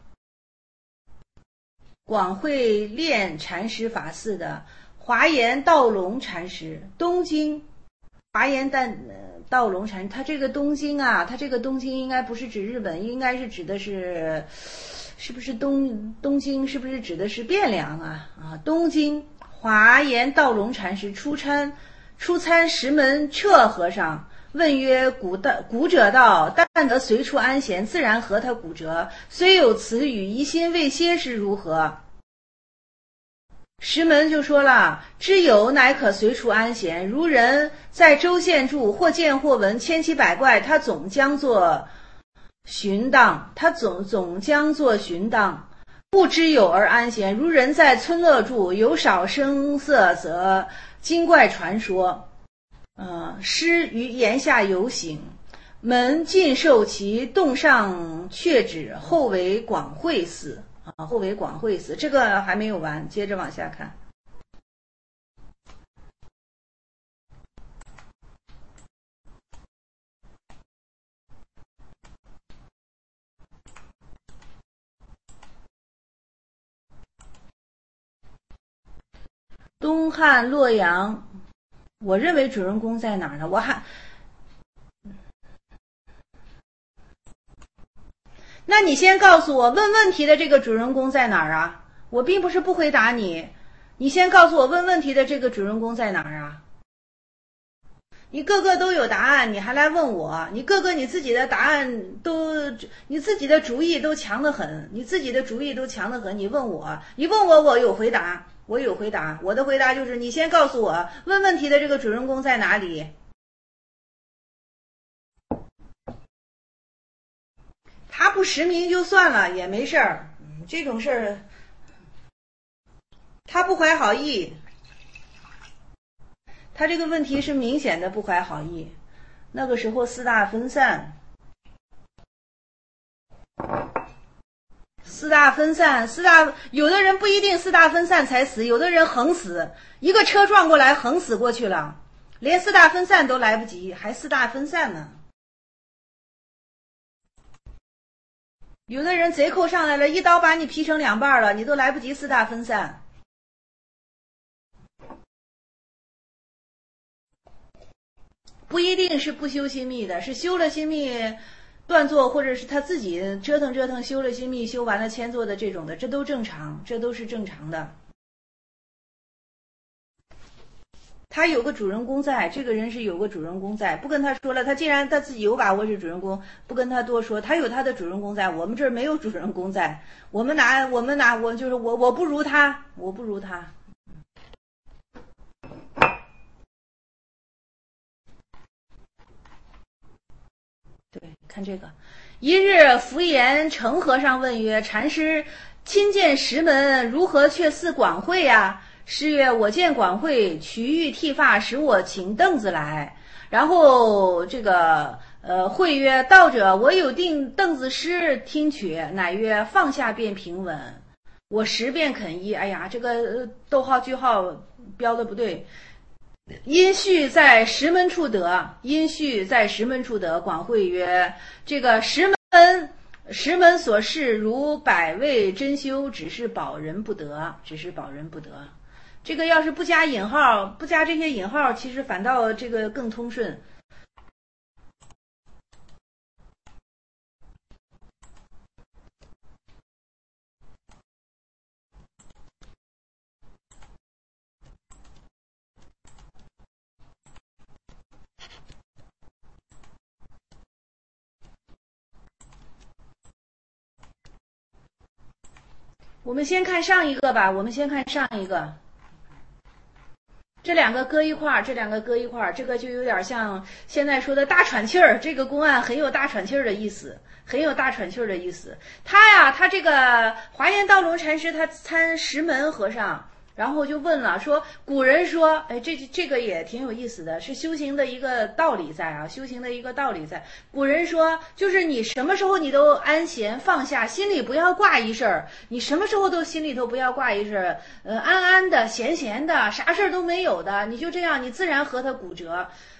S2: 广惠炼禅师法寺的华严道隆禅师，东京华严但道隆禅，他这个东京啊，他这个东京应该不是指日本，应该是指的是，是不是东东京？是不是指的是汴梁啊？啊，东京华严道隆禅师出参出参石门彻和尚。问曰：古道古者道，但得随处安闲，自然和他骨折。虽有此语，疑心未歇时如何？石门就说了：知有乃可随处安闲，如人在州县住，或见或闻，千奇百怪，他总将作寻当，他总总将作寻当。不知有而安闲，如人在村落住，有少声色，则精怪传说。呃，师于檐下游行，门尽受其洞上阙址，后为广惠寺啊，后为广惠寺。这个还没有完，接着往下看。东汉洛阳，我认为主人公在哪儿呢？我还，那你先告诉我，问问题的这个主人公在哪儿啊？我并不是不回答你，你先告诉我，问问题的这个主人公在哪儿啊？你个个都有答案，你还来问我？你个个你自己的答案都，你自己的主意都强得很，你自己的主意都强得很。你问我，你问我，我有回答，我有回答。我的回答就是，你先告诉我，问问题的这个主人公在哪里？他不实名就算了，也没事儿。这种事儿，他不怀好意。他这个问题是明显的不怀好意。那个时候四大分散，四大分散，四大有的人不一定四大分散才死，有的人横死，一个车撞过来横死过去了，连四大分散都来不及，还四大分散呢。有的人贼寇上来了，一刀把你劈成两半了，你都来不及四大分散。不一定是不修心密的，是修了心密断作，或者是他自己折腾折腾修了心密，修完了迁作的这种的，这都正常，这都是正常的。他有个主人公在，这个人是有个主人公在，不跟他说了，他既然他自己有把握是主人公，不跟他多说，他有他的主人公在，我们这儿没有主人公在，我们拿我们拿我就是我我不如他，我不如他。对，看这个。一日，福岩程和尚问曰：禅师亲见石门，如何却似广惠呀？师曰：我见广惠，瞿玉剃发，使我请凳子来。然后这个呃惠曰：道者，我有定凳子诗听取。乃曰：放下便平稳，我时便肯依。哎呀，这个逗号句号标的不对。因序在石门处得，因序在石门处得。广惠曰：这个石门石门所示如百味珍馐，只是保人不得，只是保人不得。这个要是不加引号，不加这些引号，其实反倒这个更通顺。我们先看上一个吧，我们先看上一个。这两个搁一块儿，这两个搁一块儿，这个就有点像现在说的大喘气儿。这个公案很有大喘气儿的意思，很有大喘气儿的意思。他呀，他这个华严道隆禅师，他参石门和尚，然后就问了，说古人说，哎，这这个也挺有意思的，是修行的一个道理在啊，修行的一个道理在。古人说，就是你什么时候你都安闲放下，心里不要挂一事儿，你什么时候都心里头不要挂一事儿，呃，安安的、闲闲的，啥事儿都没有的，你就这样，你自然和他骨折。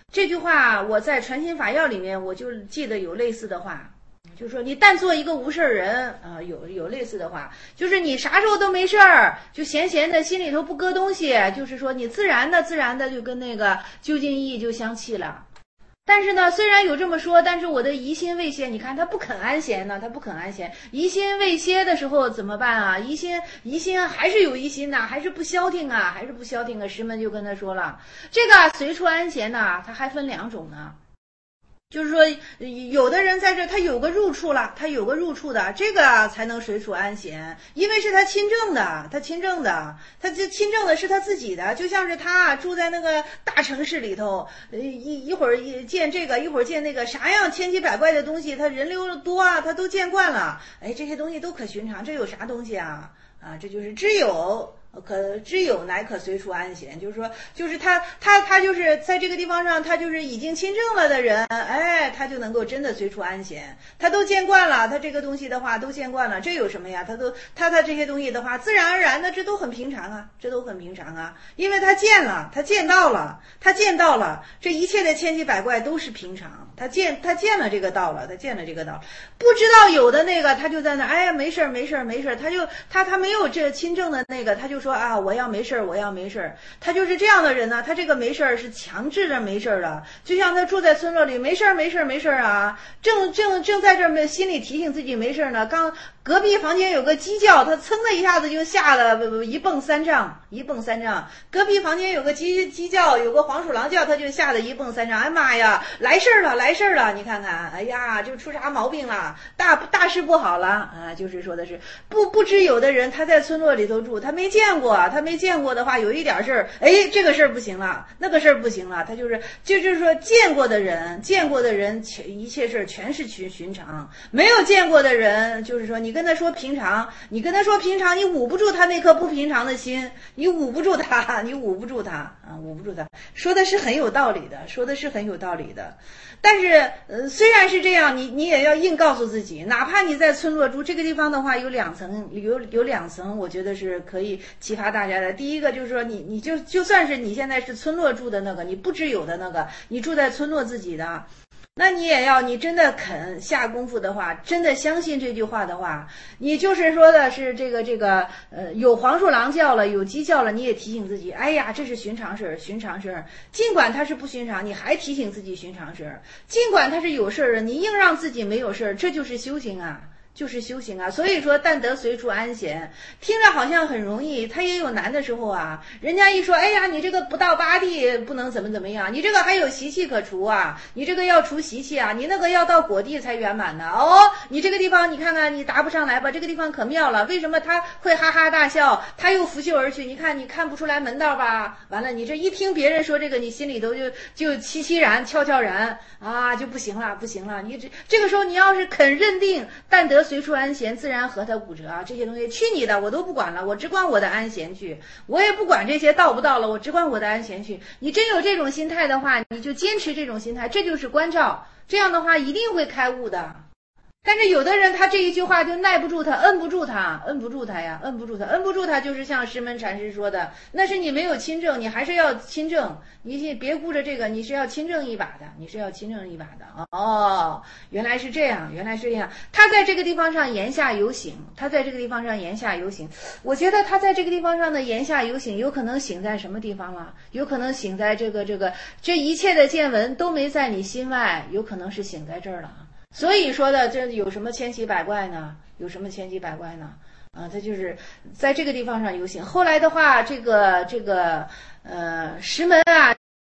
S2: 这句话我在《传心法要》里面我就记得有类似的话，就是说你但做一个无事人啊、呃，有有类似的话，就是你啥时候都没事儿，就闲闲的，心里头不搁东西，就是说你自然的自然的就跟那个究竟意义就相契了。但是呢，虽然有这么说，但是我的疑心未歇，你看他不肯安闲呢，他不肯安闲，疑心未歇的时候怎么办啊？疑心疑心还是有疑心呐、啊，还是不消停啊，还是不消停啊。师门就跟他说了，这个随处安闲呐，它还分两种呢。就是说，有的人在这，他有个入处了，他有个入处的，这个才能随处安闲，因为是他亲政的，他亲政的，他这亲政的是他自己的，就像是他住在那个大城市里头，一一会儿见这个，一会儿见那个，啥样千奇百怪的东西，他人流多啊，他都见惯了，哎，这些东西都可寻常，这有啥东西啊？啊，这就是知有。可知有乃可随处安闲，就是说，就是他他他就是在这个地方上，他就是已经亲政了的人，哎，他就能够真的随处安闲。他都见惯了，他这个东西的话都见惯了，这有什么呀？他都他他这些东西的话，自然而然的，这都很平常啊，这都很平常啊，因为他见了，他见到了，他见到了，这一切的千奇百怪都是平常。他见他见了这个道了，他见了这个道，不知道有的那个他就在那，哎呀，没事没事没事，他就他他没有这亲政的那个，他就说啊，我要没事我要没事，他就是这样的人呢、啊。他这个没事是强制的没事的，就像他住在村落里，没事没事没事啊，正正正在这心里提醒自己没事呢，刚隔壁房间有个鸡叫，他噌的一下子就吓得一蹦三丈，一蹦三丈。隔壁房间有个鸡鸡叫，有个黄鼠狼叫，他就吓得一蹦三丈。哎妈呀，来事儿了，来事儿了！你看看，哎呀，就出啥毛病了？大大事不好了啊！就是说的是不不知有的人他在村落里头住，他没见过，他没见过的话，有一点事儿，哎，这个事儿不行了，那个事儿不行了，他就是就就是说见过的人，见过的人，一切事儿全是寻寻常；没有见过的人，就是说你跟他说平常，你跟他说平常，你捂不住他那颗不平常的心，你捂不住他，你捂不住他啊，捂不住他。说的是很有道理的，说的是很有道理的。但是，呃，虽然是这样，你你也要硬告诉自己，哪怕你在村落住这个地方的话，有两层，有有两层，我觉得是可以启发大家的。第一个就是说你，你你就就算是你现在是村落住的那个，你不知有的那个，你住在村落自己的。那你也要，你真的肯下功夫的话，真的相信这句话的话，你就是说的是这个这个呃，有黄鼠狼叫了，有鸡叫了，你也提醒自己，哎呀，这是寻常事儿，寻常事儿。尽管它是不寻常，你还提醒自己寻常事儿；尽管它是有事儿，你硬让自己没有事儿，这就是修行啊。就是修行啊，所以说但得随处安闲，听着好像很容易，他也有难的时候啊。人家一说，哎呀，你这个不到八地不能怎么怎么样，你这个还有习气可除啊，你这个要除习气啊，你那个要到果地才圆满呢。哦，你这个地方你看看你答不上来吧，这个地方可妙了，为什么他会哈哈大笑，他又拂袖而去？你看你看不出来门道吧？完了，你这一听别人说这个，你心里头就就凄凄然悄悄然啊，就不行了不行了。你这这个时候你要是肯认定但得随处安闲，自然和他骨折啊！这些东西去你的，我都不管了，我只管我的安闲去，我也不管这些到不到了，我只管我的安闲去。你真有这种心态的话，你就坚持这种心态，这就是关照。这样的话一定会开悟的。但是有的人他这一句话就耐不住他，摁不住他，摁不住他呀，摁不住他，摁不住他，就是像石门禅师说的，那是你没有亲政，你还是要亲政，你别顾着这个，你是要亲政一把的，你是要亲政一把的。哦，原来是这样，原来是这样。他在这个地方上言下有醒，他在这个地方上言下有醒。我觉得他在这个地方上的言下有醒，有可能醒在什么地方了？有可能醒在这个这个这一切的见闻都没在你心外，有可能是醒在这儿了。所以说的这有什么千奇百怪呢？有什么千奇百怪呢？啊，他就是在这个地方上有醒。后来的话，这个这个呃石门啊，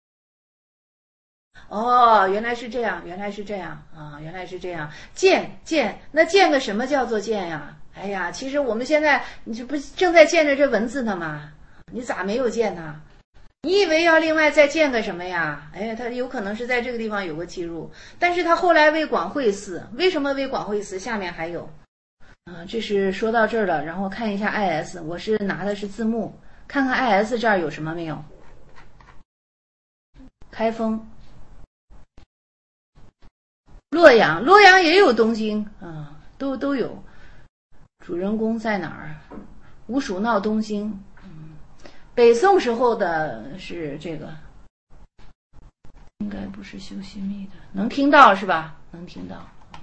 S2: 哦，原来是这样，原来是这样啊，原来是这样。见见，那见个什么叫做见呀？哎呀，其实我们现在你这不正在见着这文字呢吗？你咋没有见呢？你以为要另外再建个什么呀？哎，他有可能是在这个地方有个记录，但是他后来为广惠寺，为什么为广惠寺？下面还有，啊、呃，这是说到这儿了，然后看一下 I S， 我是拿的是字幕，看看 I S 这儿有什么没有？开封、洛阳，洛阳也有东京啊、呃，都都有。主人公在哪儿？吴蜀闹东京。北宋时候的是这个， 应该不是修心密的，能听到是吧？能听到。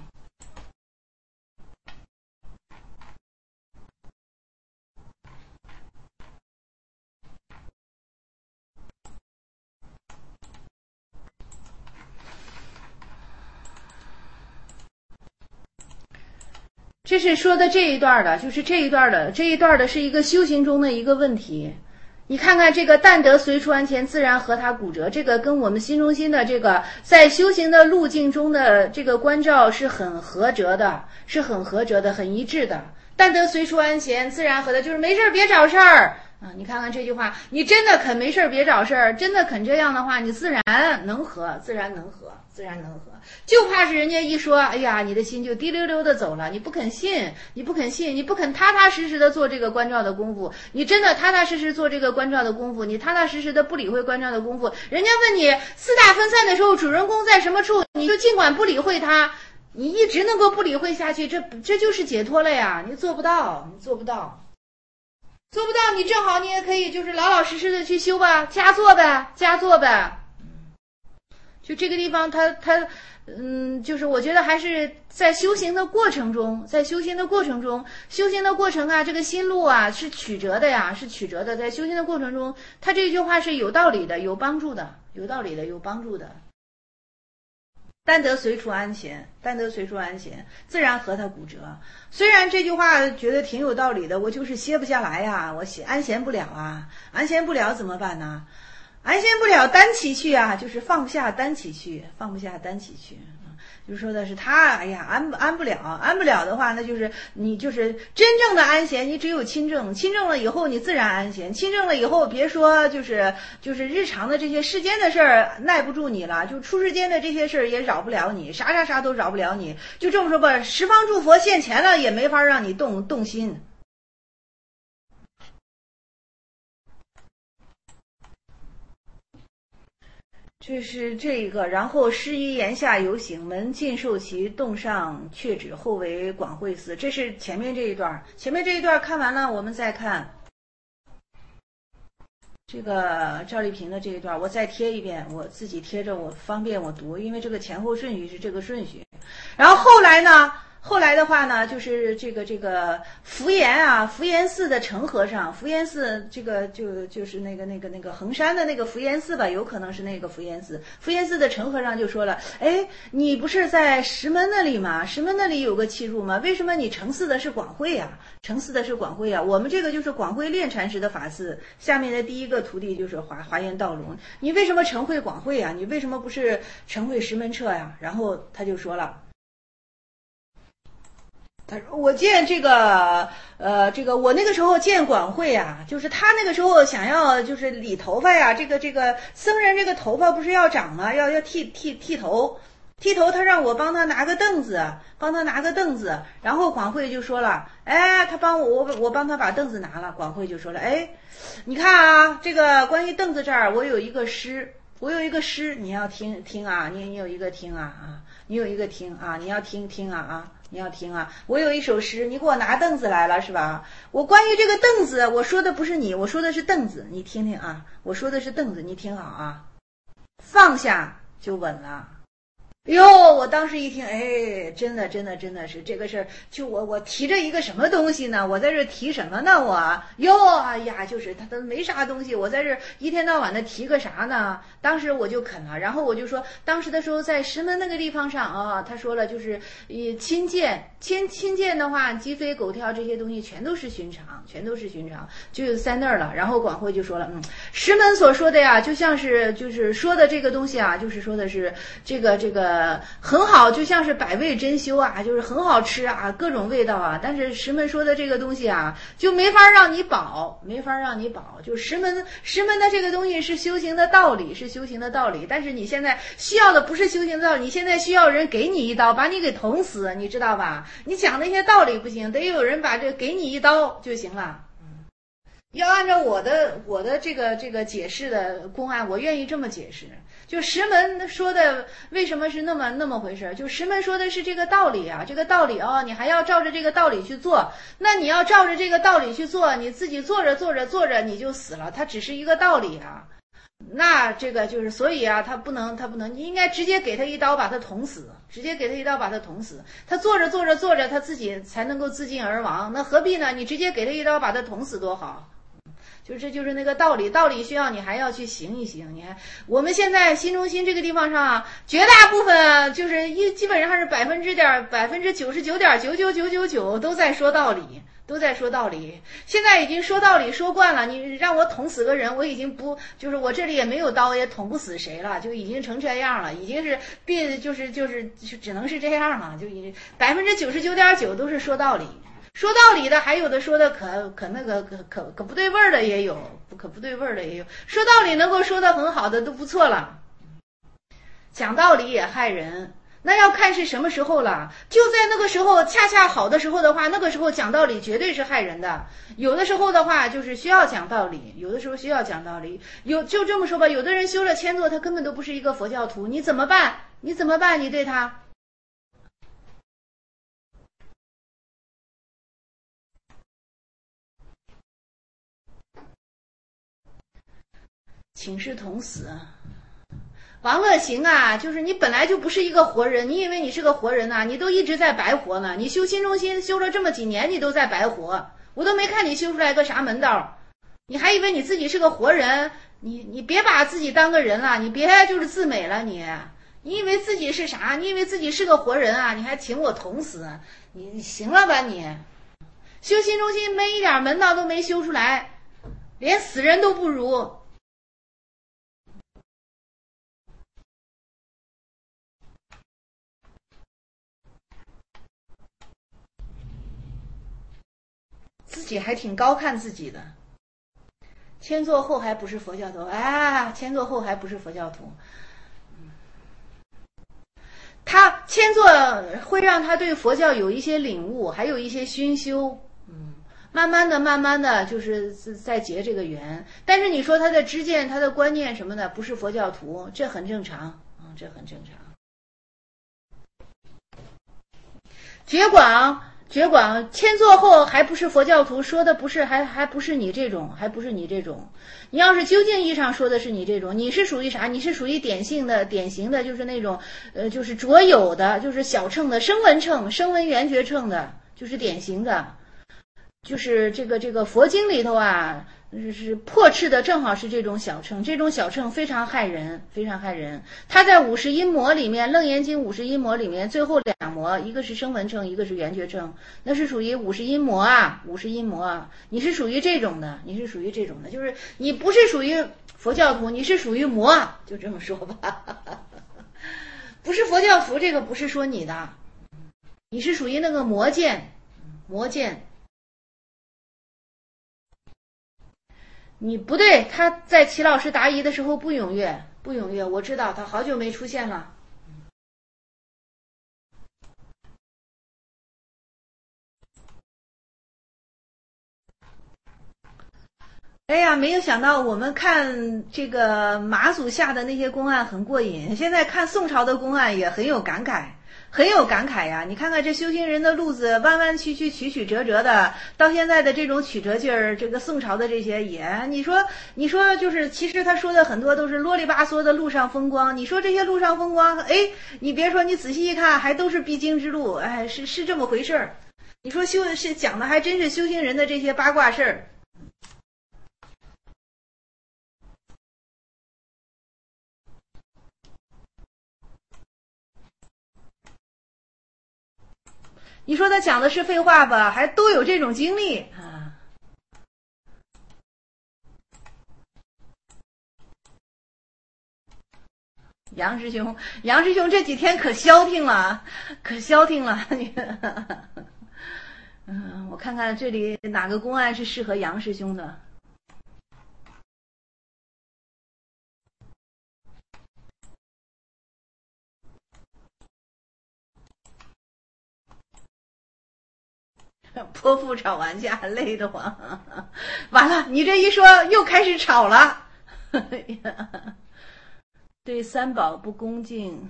S2: 这是说的这一段的，就是这一段的，这一段的是一个修行中的一个问题。你看看这个但得随处安闲，自然和他骨折，这个跟我们心中心的这个在修行的路径中的这个关照是很合辙的，是很合辙的，很一致的。但得随处安闲，自然和他，就是没事别找事儿啊！你看看这句话，你真的肯没事别找事儿，真的肯这样的话，你自然能和，自然能和，自然能和。就怕是人家一说，哎呀，你的心就滴溜溜的走了，你不肯信，你不肯信，你不肯踏踏实实的做这个关照的功夫，你真的踏踏实实做这个关照的功夫，你踏踏实实的不理会关照的功夫，人家问你四大分散的时候，主人公在什么处，你就尽管不理会他，你一直能够不理会下去，这这就是解脱了呀！你做不到，你做不到。做不到，你正好你也可以就是老老实实的去修吧，加做呗，加做呗。就这个地方他，他他，嗯，就是我觉得还是在修行的过程中，在修行的过程中，修行的过程啊，这个心路啊是曲折的呀，是曲折的。在修行的过程中，他这句话是有道理的，有帮助的，有道理的，有帮助的。但得随处安闲，但得随处安闲，自然和他骨折。虽然这句话觉得挺有道理的，我就是歇不下来呀，我歇安闲不了啊，安闲不了怎么办呢？安闲不了单起去啊，就是放不下单起去，放不下单起去。就说的是他，哎呀，安不安不了，安不了的话，那就是你就是真正的安闲，你只有亲证，亲证了以后，你自然安闲，亲证了以后，别说就是就是日常的这些世间的事儿耐不住你了，就出世间的这些事儿也扰不了你，啥啥啥都扰不了你，就这么说吧，十方诸佛现前了，也没法让你动动心。这是这个，然后师于言下有醒，门尽受其洞上却止，后为广会寺。这是前面这一段，前面这一段看完了，我们再看这个赵丽萍的这一段，我再贴一遍，我自己贴着，我方便我读，因为这个前后顺序是这个顺序。然后后来呢？后来的话呢，就是这个这个福岩啊，福岩寺的成和尚，福岩寺这个就就是那个那个那个衡山的那个福岩寺吧，有可能是那个福岩寺。福岩寺的成和尚就说了，哎，你不是在石门那里吗？石门那里有个契入吗？为什么你成寺的是广会呀？成寺的是广会呀？我们这个就是广会炼禅师的法寺，下面的第一个徒弟就是华华严道隆，你为什么成会广会呀？你为什么不是成会石门彻呀？然后他就说了。他说：“我见这个，呃，这个我那个时候见广会啊，就是他那个时候想要就是理头发呀，这个这个僧人这个头发不是要长吗？要要剃剃剃头，剃头，他让我帮他拿个凳子，帮他拿个凳子。然后广会就说了，哎，他帮我我我帮他把凳子拿了。广会就说了，哎，你看啊，这个关于凳子这儿，我有一个诗，我有一个诗，你要听听啊，你你有一个听啊啊，你有一个听啊，你要听听啊啊。”你要听啊，我有一首诗，你给我拿凳子来了是吧？我关于这个凳子，我说的不是你，我说的是凳子，你听听啊，我说的是凳子，你听好啊，放下就稳了。哟，我当时一听，哎，真的，真的，真的是这个事儿，就我我提着一个什么东西呢？我在这提什么呢？我哟，哎呀，就是他都没啥东西，我在这一天到晚的提个啥呢？当时我就肯了，然后我就说，当时的时候在石门那个地方上啊，他说了，就是以亲见，亲亲见的话，鸡飞狗跳这些东西全都是寻常，全都是寻常，就在那儿了。然后广会就说了，嗯，石门所说的呀，就像是就是说的这个东西啊，就是说的是这个这个。呃，很好，就像是百味珍馐啊，就是很好吃啊，各种味道啊。但是石门说的这个东西啊，就没法让你饱，没法让你饱。就石门石门的这个东西是修行的道理，是修行的道理。但是你现在需要的不是修行的道理，你现在需要人给你一刀，把你给捅死，你知道吧？你讲那些道理不行，得有人把这给你一刀就行了。要按照我的我的这个这个解释的公案，我愿意这么解释。就石门说的为什么是那么那么回事？就石门说的是这个道理啊，这个道理哦，你还要照着这个道理去做。那你要照着这个道理去做，你自己做着做着做着你就死了，它只是一个道理啊。 那这个就是，所以啊，他不能，他不能，你应该直接给他一刀，把他捅死，直接给他一刀，把他捅死。他做着做着做着，他自己才能够自尽而亡，那何必呢？你直接给他一刀，把他捅死多好。就这就是那个道理，道理需要你还要去行一行。你看我们现在新中心这个地方上，绝大部分啊，就是一基本上还是百分之点百分之九十九点九九九九九都在说道理。都在说道理，现在已经说道理说惯了，你让我捅死个人，我已经不，就是我这里也没有刀，也捅不死谁了，就已经成这样了，已经是变，就是就是就只能是这样了，就已经百分之九十九点九都是说道理，说道理的还有的说的可可那个可可可不对味儿的也有，可不对味儿的也有，说道理能够说得很好的都不错了，讲道理也害人。那要看是什么时候了，就在那个时候恰恰好的时候的话，那个时候讲道理绝对是害人的。有的时候的话就是需要讲道理，有的时候需要讲道理。有就这么说吧，有的人修了千座，他根本都不是一个佛教徒，你怎么办？你怎么办？你对他请示捅死。王乐行啊，就是你本来就不是一个活人，你以为你是个活人呐、啊？你都一直在白活呢。你修心中心修了这么几年，你都在白活，我都没看你修出来个啥门道，你还以为你自己是个活人？你你别把自己当个人了，你别就是自美了你。你以为自己是啥？你以为自己是个活人啊？你还请我捅死？你你行了吧你？修心中心没一点门道都没修出来，连死人都不如。自己还挺高看自己的，千座后还不是佛教徒，哎，千座后还不是佛教徒。他千座会让他对佛教有一些领悟，还有一些熏修，嗯，慢慢的、慢慢的，就是在结这个缘。但是你说他的知见、他的观念什么的，不是佛教徒，这很正常啊、嗯，这很正常。觉广。觉广千座后还不是佛教徒，说的不是还还不是你这种，还不是你这种。你要是究竟意义上说的是你这种，你是属于啥？你是属于典型的、典型的，就是那种呃，就是着有的，就是小乘的声闻乘、声闻缘觉乘的，就是典型的，就是这个这个佛经里头啊。是破斥的，正好是这种小乘，这种小乘非常害人，非常害人。他在五十阴魔里面，《楞严经》五十阴魔里面，最后两魔，一个是声闻乘，一个是缘觉乘，那是属于五十阴魔啊，五十阴魔啊。你是属于这种的，你是属于这种的，就是你不是属于佛教徒，你是属于魔，就这么说吧。不是佛教徒，这个不是说你的，你是属于那个魔见，魔见。你不对，他在齐老师答疑的时候不踊跃，不踊跃，我知道他好久没出现了。哎呀，没有想到我们看这个马祖下的那些公案很过瘾，现在看宋朝的公案也很有感慨。很有感慨呀！你看看这修行人的路子，弯弯曲曲、曲曲折折的，到现在的这种曲折劲儿，这个宋朝的这些也，你说，你说就是，其实他说的很多都是啰里吧嗦的路上风光。你说这些路上风光，哎，你别说，你仔细一看，还都是必经之路，哎，是是这么回事儿。你说修是讲的还真是修行人的这些八卦事儿。你说他讲的是废话吧，还都有这种经历啊。杨师兄，杨师兄这几天可消停了，可消停了。嗯，我看看这里哪个公案是适合杨师兄的。泼妇吵完架，累得慌。完了，你这一说，又开始吵了。对三宝不恭敬，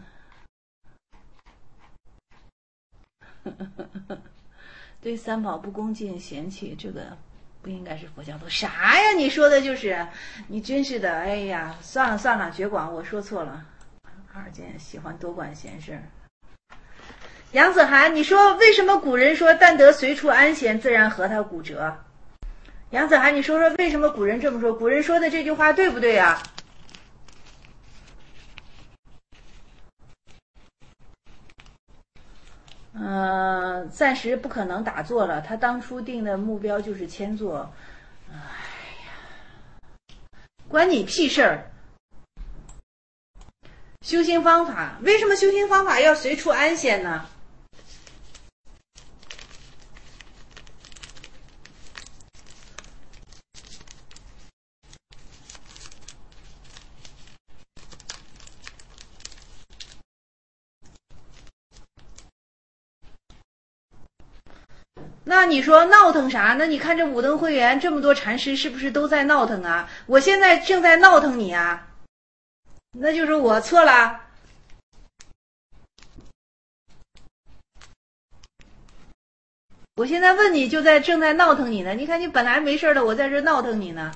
S2: 对三宝不恭敬，嫌弃这个不应该是佛教徒。啥呀？你说的就是，你真是的，哎呀，算了算了，绝广，我说错了。二见喜欢多管闲事。杨子涵，你说为什么古人说但得随处安闲，自然和他骨折？杨子涵，你说说为什么古人这么说？古人说的这句话对不对呀？嗯、呃，暂时不可能打坐了。他当初定的目标就是千坐。哎呀，关你屁事儿！修行方法，为什么修行方法要随处安闲呢？那你说闹腾啥？那你看这武登会员这么多禅师，是不是都在闹腾啊？我现在正在闹腾你啊，那就是我错了。我现在问你，就在正在闹腾你呢。你看你本来没事的，我在这闹腾你呢。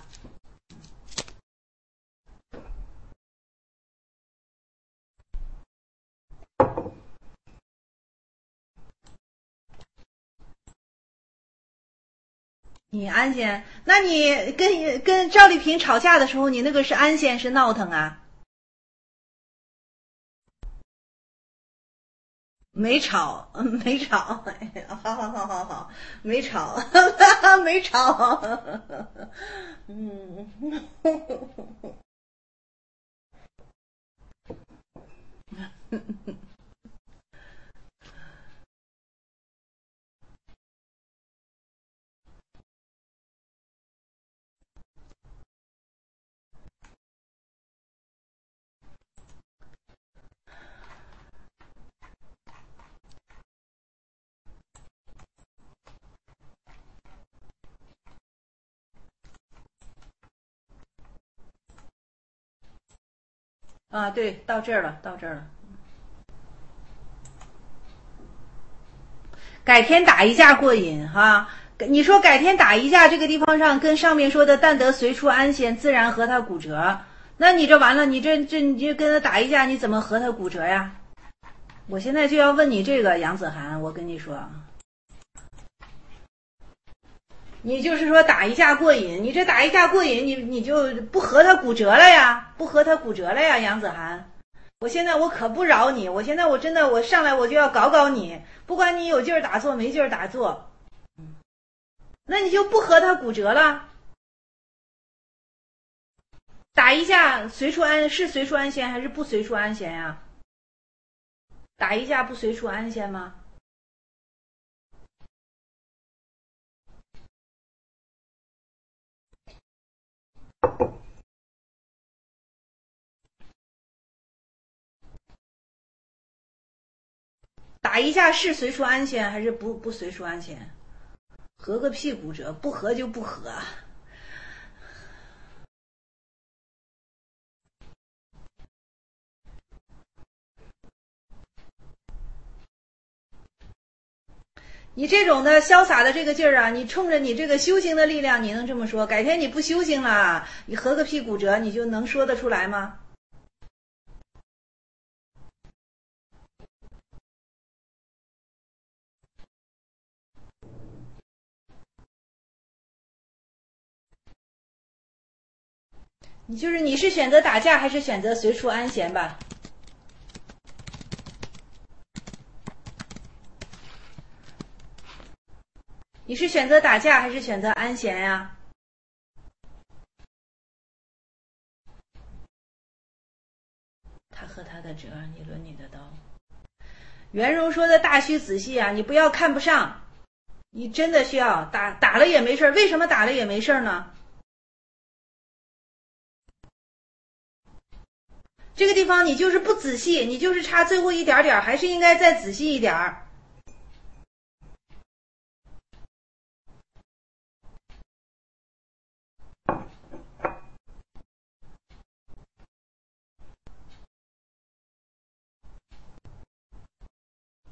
S2: 你安闲？那你跟跟赵丽萍吵架的时候，你那个是安闲是闹腾啊？没吵，没吵，好好好好好，没吵，没吵，嗯。啊，对，到这儿了，到这儿了。改天打一架过瘾哈。你说改天打一架，这个地方上跟上面说的但得随处安闲，自然和他骨折。那你这完了，你这这你就跟他打一架，你怎么和他骨折呀？我现在就要问你这个，杨子涵，我跟你说，你就是说打一架过瘾，你这打一架过瘾，你你就不和他骨折了呀？不和他骨折了呀，杨子涵。我现在我可不饶你，我现在我真的我上来我就要搞搞你，不管你有劲儿打坐没劲儿打坐，那你就不和他骨折了。打一架随处安是随处安闲还是不随处安闲呀？打一架不随处安闲吗？打一架是随处安闲还是不不随处安闲？合个屁骨折，不合就不合。你这种的潇洒的这个劲儿啊，你冲着你这个修行的力量，你能这么说？改天你不修行了，你合个屁骨折，你就能说得出来吗？你就是你是选择打架还是选择随处安闲吧？你是选择打架还是选择安闲呀？他和他的折，你抡你的刀。袁荣说的大须仔细啊，你不要看不上，你真的需要打打了也没事。为什么打了也没事呢？这个地方你就是不仔细，你就是差最后一点点，还是应该再仔细一点。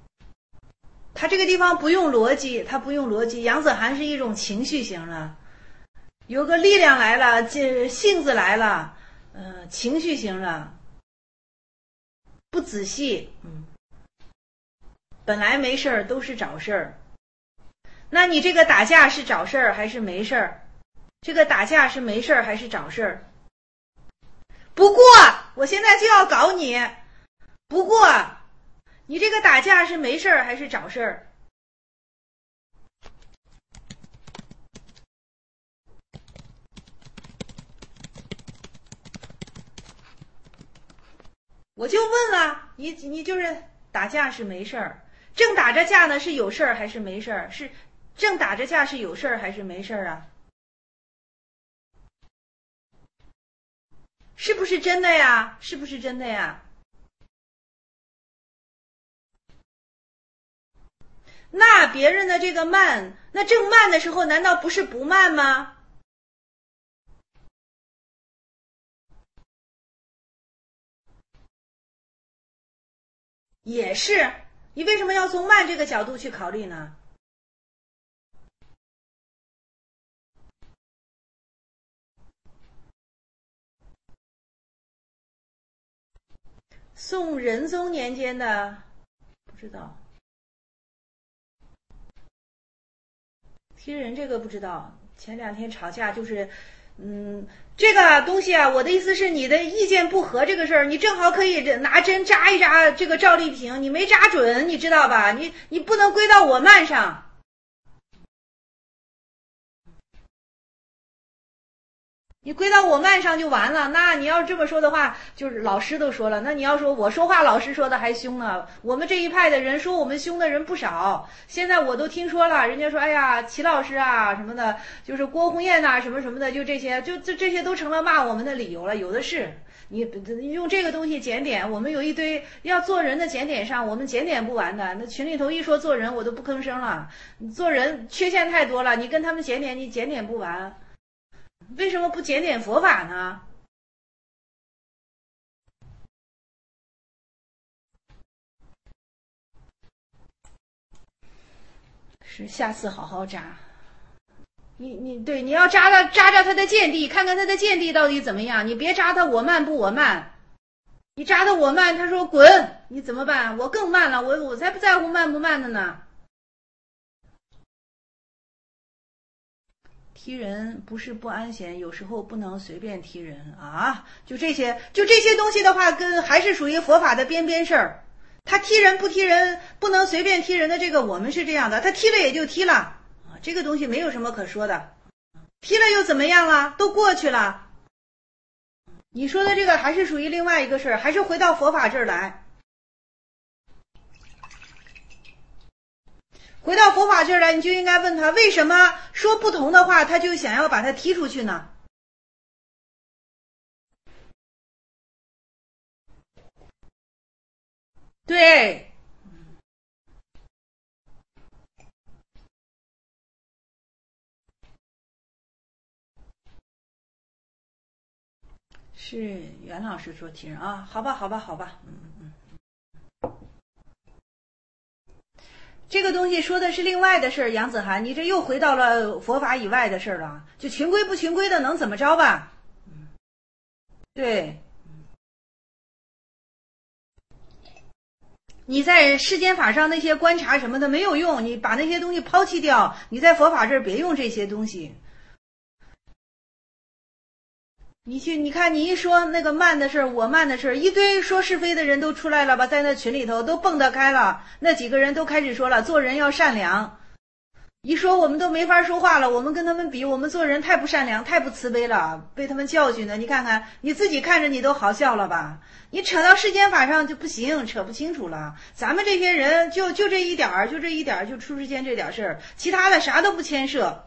S2: 他这个地方不用逻辑，他不用逻辑。杨子涵是一种情绪型的， 有个力量来了，这性子来了，呃，情绪型了，不仔细，嗯，本来没事儿都是找事儿。那你这个打架是找事儿还是没事儿？这个打架是没事儿还是找事儿？不过我现在就要搞你，不过你这个打架是没事儿还是找事儿？我就问了你，你就是打架是没事儿，正打着架呢是有事儿还是没事儿？是正打着架是有事儿还是没事儿啊？是不是真的呀？是不是真的呀？那别人的这个慢，那正慢的时候难道不是不慢吗？也是，你为什么要从慢这个角度去考虑呢？宋仁宗年间的不知道，踢人这个不知道。前两天吵架就是，嗯，这个东西啊，我的意思是你的意见不合这个事儿，你正好可以拿针扎一扎这个赵丽萍，你没扎准，你知道吧？你你不能归到我慢上。你归到我慢上就完了。那你要这么说的话，就是老师都说了，那你要说我说话老师说的还凶呢，我们这一派的人说我们凶的人不少。现在我都听说了，人家说哎呀齐老师啊什么的，就是郭红艳呐、啊、什么什么的，就这些就这这些都成了骂我们的理由了，有的是。你用这个东西检点，我们有一堆要做人的检点上，我们检点不完的。那群里头一说做人，我都不吭声了。做人缺陷太多了，你跟他们检点，你检点不完。为什么不检点佛法呢？是下次好好扎。你你对，你要扎扎扎扎他的见地，看看他的见地到底怎么样。你别扎他我慢不我慢，你扎他我慢，他说滚，你怎么办？我更慢了，我我才不在乎慢不慢的呢。踢人不是不安闲，有时候不能随便踢人啊！就这些，就这些东西的话，跟还是属于佛法的边边事儿。他踢人不踢人，不能随便踢人的这个，我们是这样的，他踢了也就踢了啊，这个东西没有什么可说的。踢了又怎么样了？都过去了。你说的这个还是属于另外一个事儿，还是回到佛法这儿来。回到佛法这儿来，你就应该问他为什么说不同的话，他就想要把他踢出去呢？对，是袁老师说踢人啊？好吧，好吧，好吧，嗯嗯。这个东西说的是另外的事儿，杨子涵，你这又回到了佛法以外的事儿了。就群规不群规的，能怎么着吧？嗯，对。你在世间法上那些观察什么的没有用，你把那些东西抛弃掉，你在佛法这儿别用这些东西。你去，你看你一说那个慢的事儿，我慢的事儿，一堆说是非的人都出来了吧，在那群里头都蹦得开了，那几个人都开始说了，做人要善良。一说我们都没法说话了，我们跟他们比，我们做人太不善良，太不慈悲了，被他们教训的。你看看你自己看着你都好笑了吧？你扯到世间法上就不行，扯不清楚了。咱们这些人就就这一点儿，就这一点儿，就出世间这点事儿，其他的啥都不牵涉。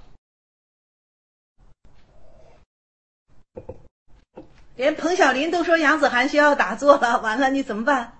S2: 连彭晓林都说杨子涵需要打坐了，完了你怎么办？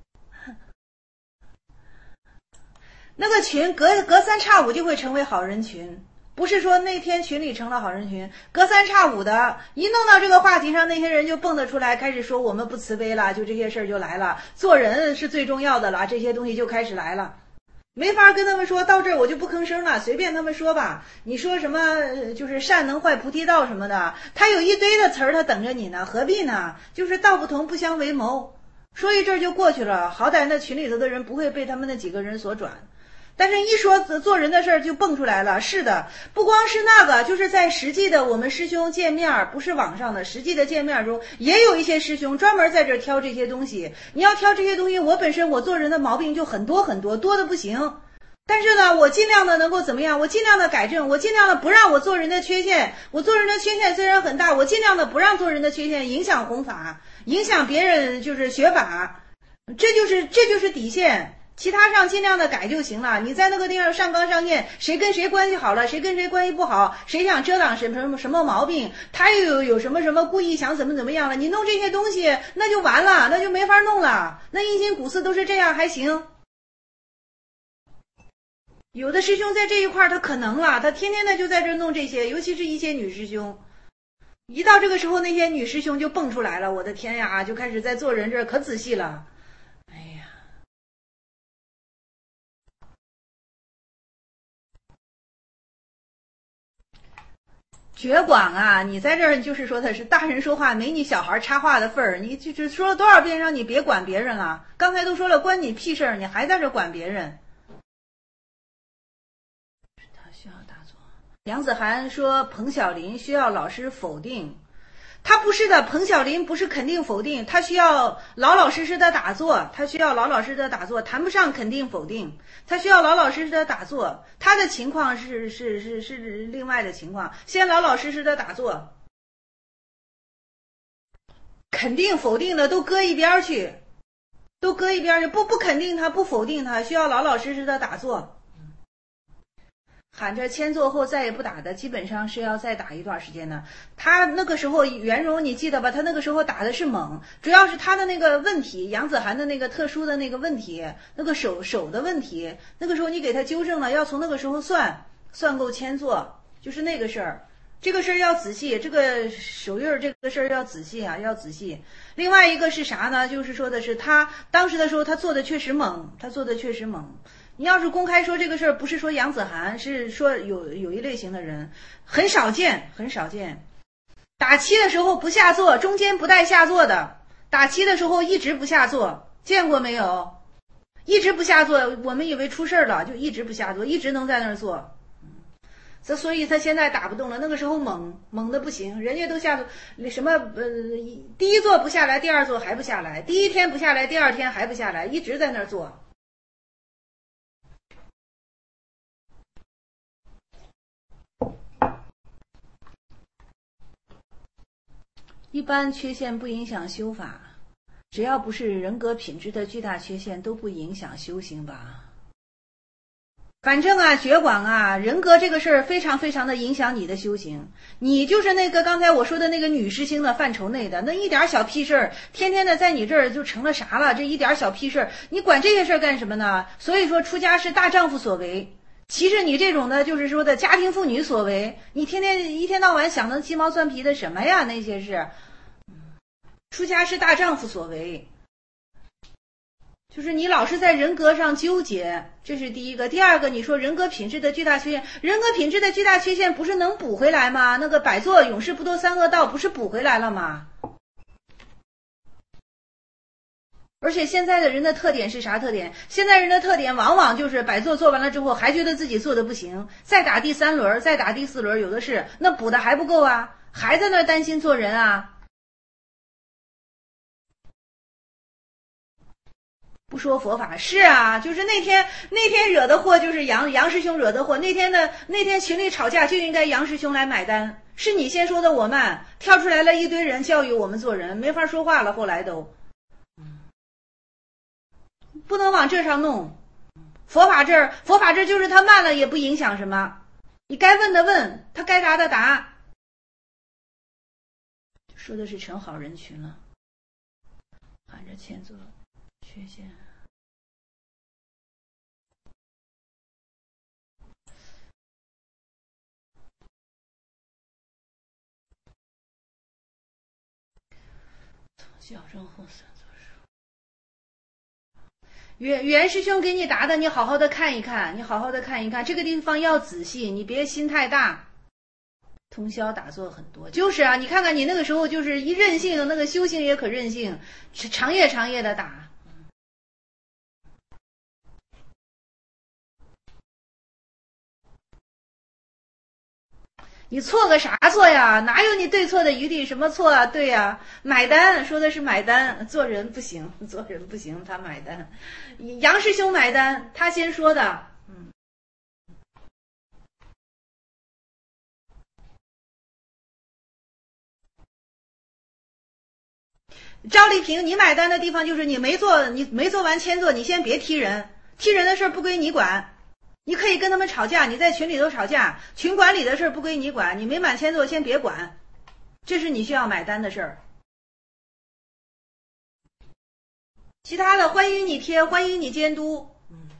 S2: 那个群隔隔三差五就会成为好人群，不是说那天群里成了好人群，隔三差五的一弄到这个话题上，那些人就蹦得出来，开始说我们不慈悲了，就这些事儿就来了，做人是最重要的了，这些东西就开始来了。 没法跟他们说，到这儿我就不吭声了，随便他们说吧。你说什么就是善能坏菩提道什么的，他有一堆的词儿，他等着你呢，何必呢？就是道不同不相为谋，说一阵儿就过去了。好歹那群里头的人不会被他们那几个人所转。但是一说做人的事儿就蹦出来了。是的，不光是那个，就是在实际的我们师兄见面，不是网上的，实际的见面中，也有一些师兄专门在这挑这些东西。你要挑这些东西，我本身我做人的毛病就很多很多，多的不行。但是呢，我尽量的能够怎么样？我尽量的改正，我尽量的不让我做人的缺陷。我做人的缺陷虽然很大，我尽量的不让做人的缺陷影响弘法，影响别人就是学法，这就是这就是底线。其他上尽量的改就行了。你在那个地方上纲上线，谁跟谁关系好了，谁跟谁关系不好，谁想遮挡什么什么毛病，他又有有什么什么故意想怎么怎么样了，你弄这些东西那就完了，那就没法弄了。那因心古寺都是这样还行。有的师兄在这一块他可能了，他天天的就在这弄这些，尤其是一些女师兄。一到这个时候，那些女师兄就蹦出来了，我的天呀，就开始在做人这可仔细了。哎呀，绝广啊！你在这儿就是说的是大人说话没你小孩插话的份儿，你就就说了多少遍让你别管别人了？刚才都说了关你屁事儿，你还在这管别人？他需要打坐。杨子涵说彭晓林需要老师否定，他不是的，彭晓林不是肯定否定，他需要老老实实的打坐，他需要老老实实的打坐，谈不上肯定否定，他需要老老实实的打坐。他的情况是是是是另外的情况，先老老实实的打坐，肯定否定的都搁一边去，都搁一边去，不不肯定他，不否定他，需要老老实实的打坐。喊着签坐后再也不打的，基本上是要再打一段时间的。他那个时候袁荣你记得吧？他那个时候打的是猛，主要是他的那个问题，杨子涵的那个特殊的那个问题，那个手手的问题，那个时候你给他纠正了，要从那个时候算算够签坐，就是那个事儿。这个事儿要仔细，这个手印儿这个事儿要仔细啊，要仔细。另外一个是啥呢？就是说的是他当时的时候他做的确实猛，他做的确实猛。你要是公开说这个事儿，不是说杨子涵，是说有有一类型的人，很少见，很少见。打七的时候不下坐，中间不带下坐的；打七的时候一直不下坐，见过没有？一直不下坐，我们以为出事了，就一直不下坐，一直能在那儿坐。这所以他现在打不动了。那个时候猛猛的不行，人家都下什么呃，第一坐不下来，第二坐还不下来，第一天不下来，第二天还不下来，一直在那儿坐。一般缺陷不影响修法，只要不是人格品质的巨大缺陷，都不影响修行吧。反正啊，觉广啊，人格这个事儿非常非常的影响你的修行。你就是那个刚才我说的那个女师星的范畴内的，那一点小屁事儿，天天的在你这儿就成了啥了？这一点小屁事儿，你管这些事儿干什么呢？所以说，出家是大丈夫所为。其实你这种的，就是说的家庭妇女所为，你天天一天到晚想的鸡毛蒜皮的什么呀？那些是，出家是大丈夫所为，就是你老是在人格上纠结，这是第一个。第二个，你说人格品质的巨大缺陷，人格品质的巨大缺陷不是能补回来吗？那个百作永世不多三恶道不是补回来了吗？而且现在的人的特点是啥特点？现在人的特点往往就是百坐做完了之后，还觉得自己做的不行，再打第三轮，再打第四轮，有的是，那补的还不够啊，还在那担心做人啊。不说佛法是啊，就是那天那天惹的祸，就是杨杨师兄惹的祸。那天的那天群里吵架，就应该杨师兄来买单，是你先说的我慢，跳出来了一堆人教育我们做人，没法说话了。后来都。不能往这上弄，佛法这儿，佛法这就是他慢了也不影响什么，你该问的问，他该答的答。说的是成好人群了，含着欠做缺陷。从矫正后三做事。 袁袁师兄给你答的，你好好的看一看，你好好的看一看，这个地方要仔细，你别心太大。通宵打坐很多，就是啊，你看看你那个时候就是一任性，那个修行也可任性，长夜长夜的打。你错个啥错呀？哪有你对错的余地？什么错啊？对呀，买单，说的是买单，做人不行，做人不行，他买单，杨师兄买单，他先说的。嗯，赵丽萍，你买单的地方就是你没做，你没做完签座，你先别踢人，踢人的事不归你管。你可以跟他们吵架，你在群里头吵架，群管理的事不归你管，你没满签座先别管，这是你需要买单的事儿。其他的欢迎你贴，欢迎你监督。嗯，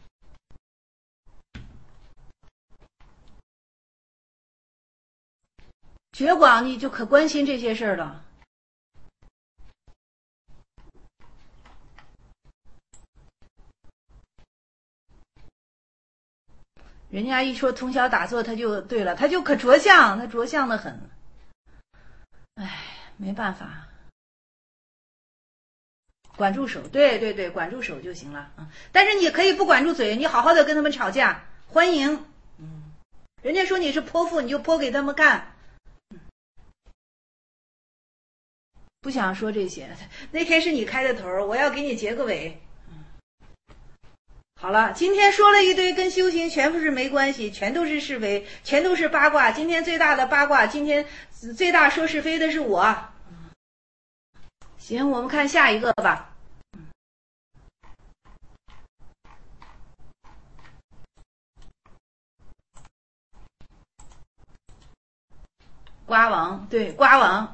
S2: 绝广你就可关心这些事儿了。人家一说通宵打坐，他就对了，他就可着相，他着相的很。哎，没办法，管住手，对对对，管住手就行了啊。但是你可以不管住嘴，你好好的跟他们吵架，欢迎。嗯，人家说你是泼妇，你就泼给他们干。不想说这些，那天是你开的头，我要给你结个尾。好了，今天说了一堆跟修行全部是没关系，全都是是非，全都是八卦。今天最大的八卦，今天最大说是非的是我。行，我们看下一个吧。瓜王，对，瓜王。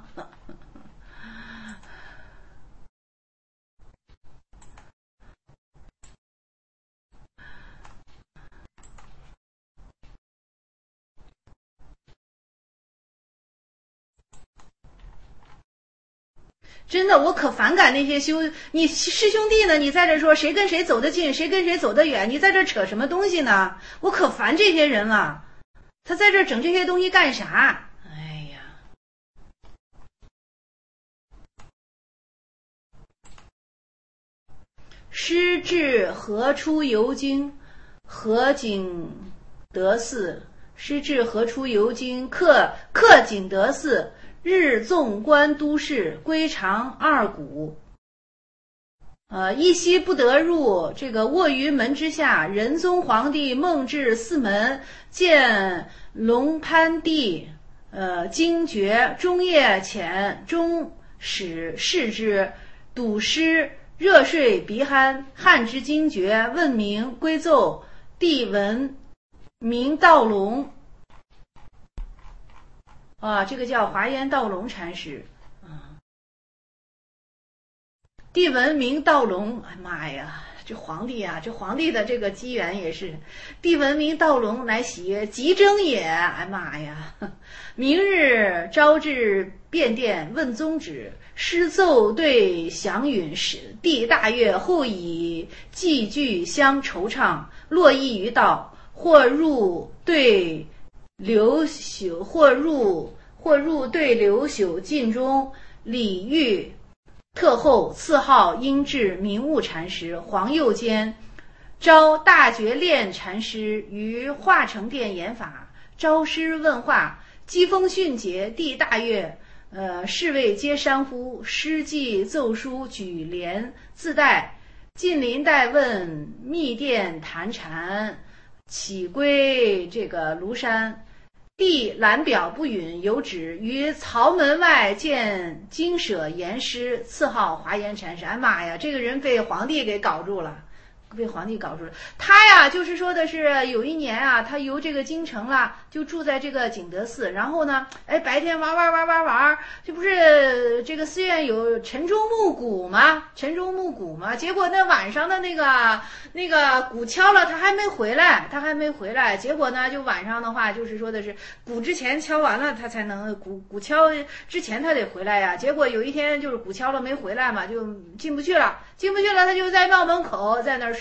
S2: 真的，我可反感那些修你师兄弟呢。你在这说谁跟谁走得近，谁跟谁走得远，你在这扯什么东西呢？我可烦这些人了。他在这整这些东西干啥？哎呀，师至何出游经，何景德寺。师至何出游经，客客景德寺。日纵观都市，归长二谷。呃，一夕不得入，这个卧于门之下。仁宗皇帝梦至寺门，见龙攀地，呃，惊厥。中夜遣中使视之，笃师热睡鼻酣，汗之惊厥，问名归奏。帝闻名道龙。啊，这个叫华严道龙禅师啊。帝闻名道龙，哎妈呀，这皇帝啊，这皇帝的这个机缘也是。帝闻名道龙，乃喜曰：吉征也！哎妈呀，明日招至便殿，问宗旨。师奏对祥允，使帝大悦，后以寄句相惆怅，络绎于道。或入对刘朽，或入或入对刘朽尽中，李煜特后，赐号英智明悟禅师。皇佑间，招大觉炼禅师于化成殿演法，招师问话，机锋迅捷，帝大悦。呃，侍卫皆山呼，师记奏书举帘自带，近邻待问，密殿谈禅，起归这个庐山。帝览表不允，有旨于曹门外见经舍言师，赐号华严禅师。哎妈呀，这个人被皇帝给搞住了，被皇帝搞住了。他呀，就是说的是有一年啊，他游这个京城了，就住在这个景德寺。然后呢，哎，白天玩玩玩玩玩，这不是这个寺院有晨钟暮鼓吗？晨钟暮鼓吗？结果那晚上的那个那个鼓敲了，他还没回来，他还没回来。结果呢，就晚上的话，就是说的是鼓之前敲完了，他才能鼓鼓敲之前他得回来呀。结果有一天就是鼓敲了没回来嘛，就进不去了，进不去了，他就在庙门口在那儿睡。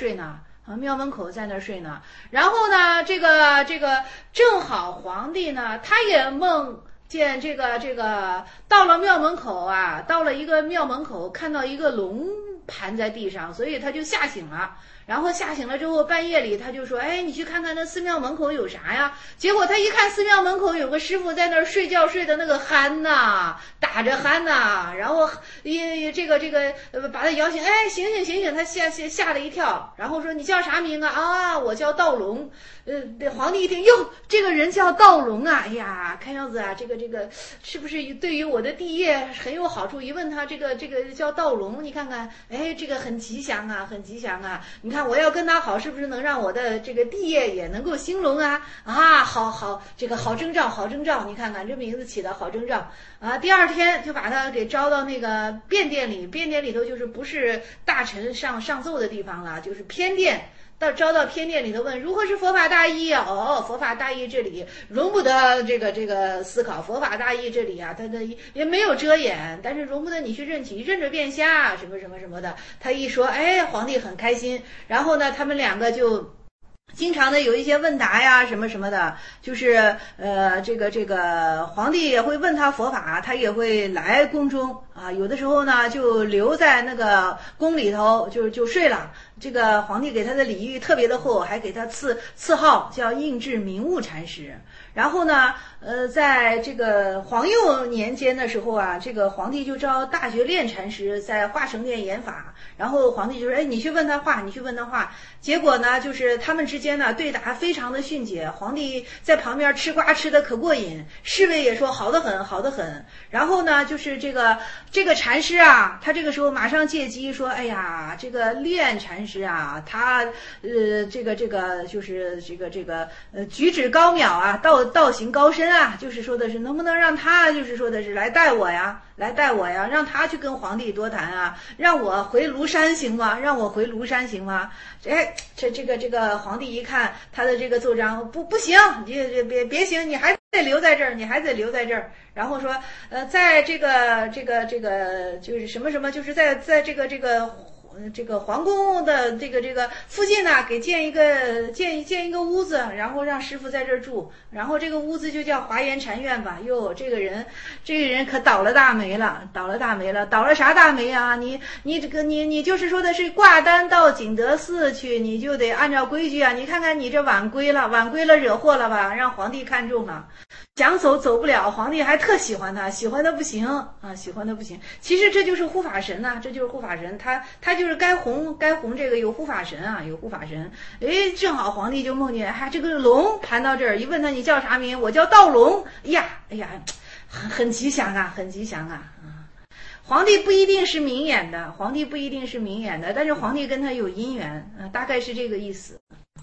S2: 睡呢。啊，庙门口在那儿睡呢。然后呢，这个这个正好皇帝呢，他也梦见这个这个到了庙门口啊，到了一个庙门口，看到一个龙盘在地上，所以他就吓醒了。然后吓醒了之后，半夜里他就说：“哎，你去看看那寺庙门口有啥呀？”结果他一看，寺庙门口有个师傅在那儿睡觉，睡的那个鼾呐，打着鼾呐。然后也这个这个呃，把他摇醒，哎，醒醒醒醒！他吓吓吓了一跳，然后说：“你叫啥名啊？”啊，我叫道龙。呃，皇帝一听，哟，这个人叫道龙啊！哎呀，看样子啊，这个这个是不是对于我的帝业很有好处？一问他，这个这个叫道龙，你看看，哎，这个很吉祥啊，很吉祥啊！你看我要跟他好，是不是能让我的这个帝业也能够兴隆啊？啊，好好，这个好征兆，好征兆！你看看这名字起的好征兆啊！第二天就把他给招到那个便殿里，便殿里头就是不是大臣上上奏的地方了，就是偏殿。到招到偏殿里头问如何是佛法大义啊？哦，佛法大义这里容不得这个这个思考，佛法大义这里啊，他的也没有遮掩，但是容不得你去认起，认着便瞎，什么什么什么的。他一说，哎，皇帝很开心。然后呢，他们两个就经常的有一些问答呀，什么什么的，就是呃，这个这个皇帝也会问他佛法，他也会来宫中啊。有的时候呢，就留在那个宫里头，就就睡了。这个皇帝给他的礼遇特别的厚，还给他赐赐号叫应制明悟禅师。然后呢，呃，在这个皇佑年间的时候啊，这个皇帝就招大觉练禅师在化成殿演法。然后皇帝就说：“哎，你去问他话，你去问他话。”结果呢，就是他们之间呢对答非常的迅捷，皇帝在旁边吃瓜吃的可过瘾，侍卫也说好得很，好得很。然后呢，就是这个这个禅师啊，他这个时候马上借机说：“哎呀，这个练禅师啊，他呃，这个这个就是这个这个呃，举止高妙啊，道道行高深啊，就是说的是能不能让他就是说的是来带我呀。”来带我呀，让他去跟皇帝多谈啊，让我回庐山行吗？让我回庐山行吗？哎，这这个这个皇帝一看他的这个奏章，不不行，你别别行，你还得留在这儿，你还得留在这儿。然后说，呃，在这个这个这个就是什么什么，就是在在这个这个。这个皇宫的这个这个附近呢，给建一个建建一个屋子，然后让师傅在这儿住，然后这个屋子就叫华严禅院吧。哟，这个人，这个人可倒了大霉了，倒了大霉了，倒了啥大霉啊？你你这个你你就是说的是挂单到景德寺去，你就得按照规矩啊。你看看你这晚归了，晚归了惹祸了吧？让皇帝看中了。想走走不了，皇帝还特喜欢他，喜欢的不行啊，喜欢的不行。其实这就是护法神呐、啊，这就是护法神，他他就是该红该红这个有护法神啊，有护法神。哎，正好皇帝就梦见，哈、哎，这个龙盘到这儿，一问他你叫啥名，我叫道龙。哎呀，哎呀，很很吉祥啊，很吉祥啊。皇帝不一定是明眼的，皇帝不一定是明眼的，但是皇帝跟他有姻缘，呃，大概是这个意思。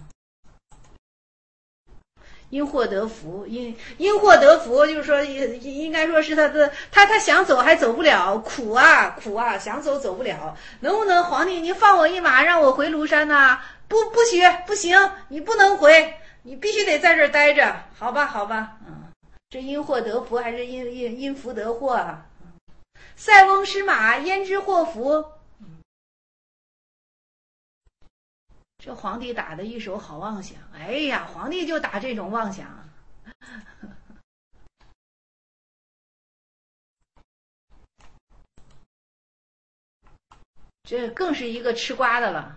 S2: 因祸得福，因因祸得福，就是说应该说是他的他他想走还走不了，苦啊苦啊，想走走不了。能不能皇帝你放我一马，让我回庐山呐、啊？不不许不行，你不能回，你必须得在这儿待着，好吧好吧，嗯，这因祸得福还是因因因福得祸啊？塞翁失马，焉知祸福？这皇帝打的一手好妄想，哎呀，皇帝就打这种妄想。这更是一个吃瓜的了。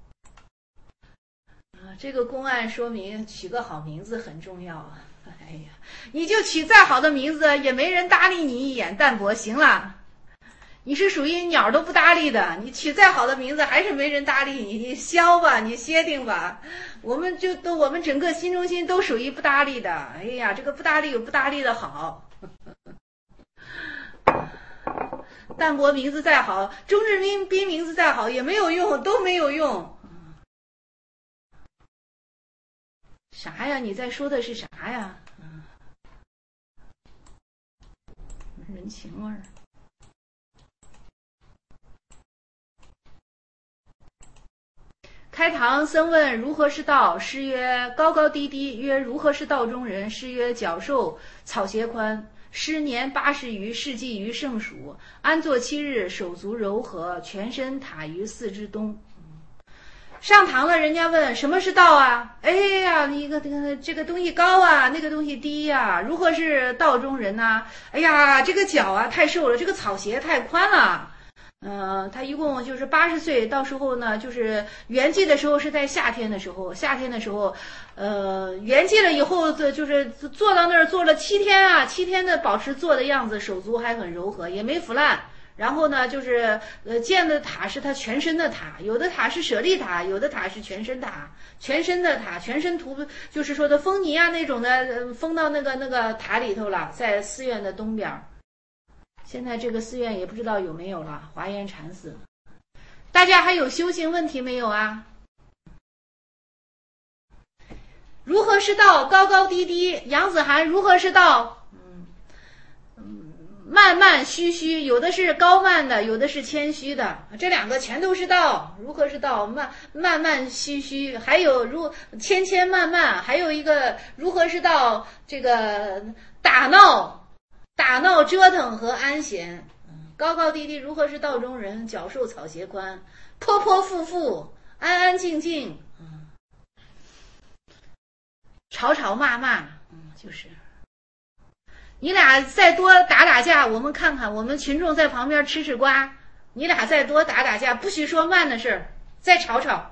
S2: 啊，这个公案说明取个好名字很重要啊。哎呀，你就取再好的名字，也没人搭理你一眼。淡泊，行了。你是属于鸟都不搭理的，你取再好的名字还是没人搭理你，你消吧，你歇定吧。我们就都我们整个新中心都属于不搭理的。哎呀，这个不搭理有不搭理的好。淡泊名字再好，钟志斌斌名字再好也没有用，都没有用。啥呀？你在说的是啥呀？人情味儿。开堂僧问如何是道，师曰高高低低，曰如何是道中人，师曰脚瘦草鞋宽，师年八十余，世纪于盛暑，安坐七日，手足柔和，全身塔于四之东。 上堂了，人家问什么是道啊？哎呀，一个这个这个东西高啊，那个东西低呀、啊，如何是道中人呢、啊？哎呀，这个脚啊太瘦了，这个草鞋太宽了。嗯、呃，他一共就是八十岁，到时候呢，就是圆寂的时候是在夏天的时候，夏天的时候，呃，圆寂了以后，就是坐到那儿坐了七天啊，七天的保持坐的样子，手足还很柔和，也没腐烂。然后呢，就是呃建的塔是他全身的塔，有的塔是舍利塔，有的塔是全身塔，全身的塔，全身涂就是说的封泥啊那种的，封到那个那个塔里头了，在寺院的东边。现在这个寺院也不知道有没有了，华严禅寺。大家还有修行问题没有啊？如何是道？高高低低。杨子涵，如何是道？嗯嗯，慢慢虚虚，有的是高慢的，有的是谦虚的，这两个全都是道。如何是道？慢慢慢虚虚，还有如千千慢慢，还有一个如何是道？这个打闹。打闹折腾和安闲，高高低低，如何是道中人？脚瘦草鞋宽，泼泼妇妇，安安静静，嗯，吵吵骂骂，嗯，就是你俩再多打打架，我们看看，我们群众在旁边吃吃瓜，你俩再多打打架，不许说慢的事儿，再吵吵。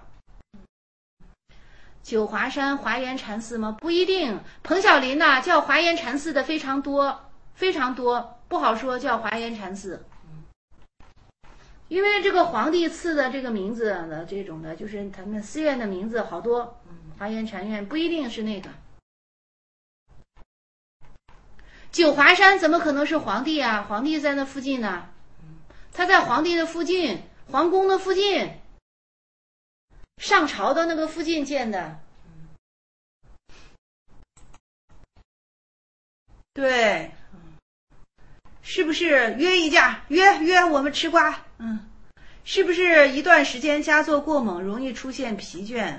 S2: 九华山华严禅寺吗？不一定。彭小林呐、啊，叫华严禅寺的非常多。非常多，不好说叫华严禅寺，因为这个皇帝赐的这个名字的这种的，就是他们寺院的名字好多，华严禅院不一定是那个。九华山怎么可能是皇帝啊？皇帝在那附近呢，他在皇帝的附近，皇宫的附近，上朝的那个附近建的。对。是不是约一架？约约我们吃瓜。嗯，是不是一段时间佳作过猛，容易出现疲倦？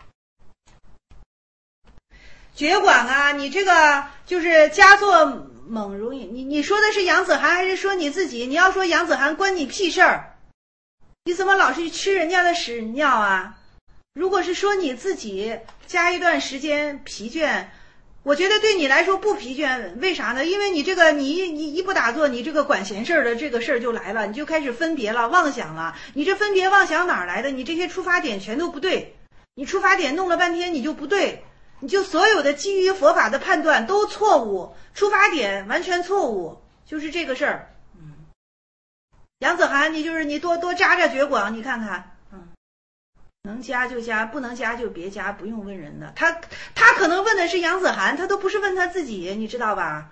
S2: 绝管啊，你这个就是佳作猛，容易你你说的是杨子涵还是说你自己？你要说杨子涵关你屁事儿，你怎么老是去吃人家的屎尿啊？如果是说你自己加一段时间疲倦，我觉得对你来说不疲倦，为啥呢？因为你这个你一你一不打坐，你这个管闲事的这个事儿就来了，你就开始分别了，妄想了。你这分别妄想哪儿来的？你这些出发点全都不对，你出发点弄了半天你就不对，你就所有的基于佛法的判断都错误，出发点完全错误，就是这个事儿。嗯，杨子涵，你就是你多多扎扎绝广，你看看。能加就加，不能加就别加，不用问人的。他他可能问的是杨子涵，他都不是问他自己，你知道吧？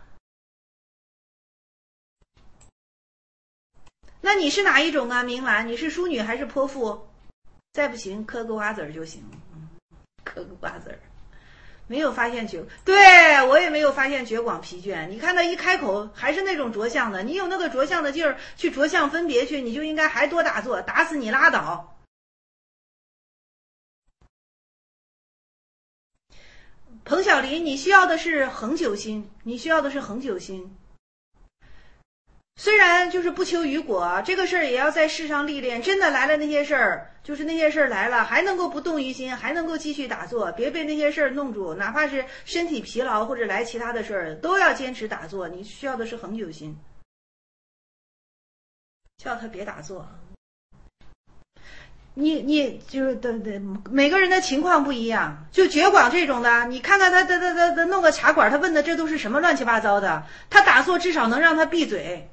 S2: 那你是哪一种啊？明兰，你是淑女还是泼妇？再不行，嗑个瓜子儿就行。嗯，嗑个瓜子儿，没有发现绝，对我也没有发现绝广疲倦。你看他一开口还是那种着相的，你有那个着相的劲儿去着相分别去，你就应该还多打坐，打死你拉倒。彭小林，你需要的是恒久心，你需要的是恒久心。虽然就是不求于果，这个事儿也要在世上历练。真的来了那些事儿，就是那些事儿来了，还能够不动于心，还能够继续打坐，别被那些事儿弄住。哪怕是身体疲劳或者来其他的事儿，都要坚持打坐。你需要的是恒久心，叫他别打坐。你你就是对对，每个人的情况不一样。就绝广这种的，你看看他他他他他弄个茶馆，他问的这都是什么乱七八糟的？他打坐至少能让他闭嘴。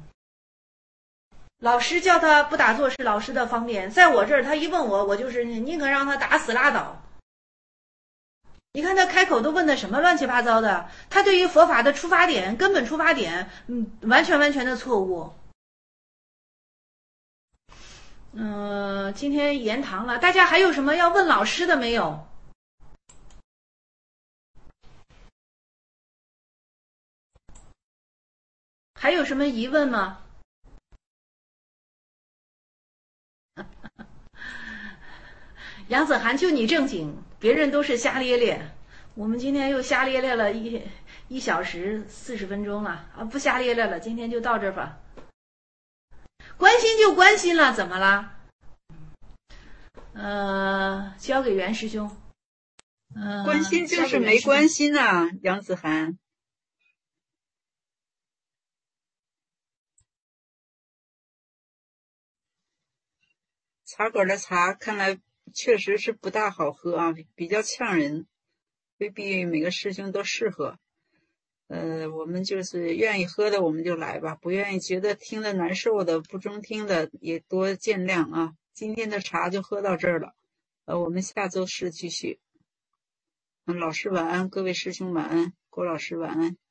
S2: 老师叫他不打坐是老师的方便，在我这儿他一问我，我就是宁可让他打死拉倒。你看他开口都问的什么乱七八糟的，他对于佛法的出发点根本出发点，嗯，完全完全的错误。嗯、呃，今天延堂了，大家还有什么要问老师的没有？还有什么疑问吗？杨子涵，就你正经，别人都是瞎咧咧。我们今天又瞎咧咧了一一小时四十分钟了啊！不瞎咧咧了，今天就到这儿吧。关心就关心了，怎么了？ 呃，交给袁师兄。嗯、
S1: 关心就是没关心呐、啊，杨子涵。茶馆的茶看来确实是不大好喝啊，比较呛人，未必每个师兄都适合。呃，我们就是愿意喝的我们就来吧，不愿意觉得听得难受的、不中听的也多见谅啊。今天的茶就喝到这儿了，呃，我们下周四继续。嗯，老师晚安，各位师兄晚安，郭老师晚安。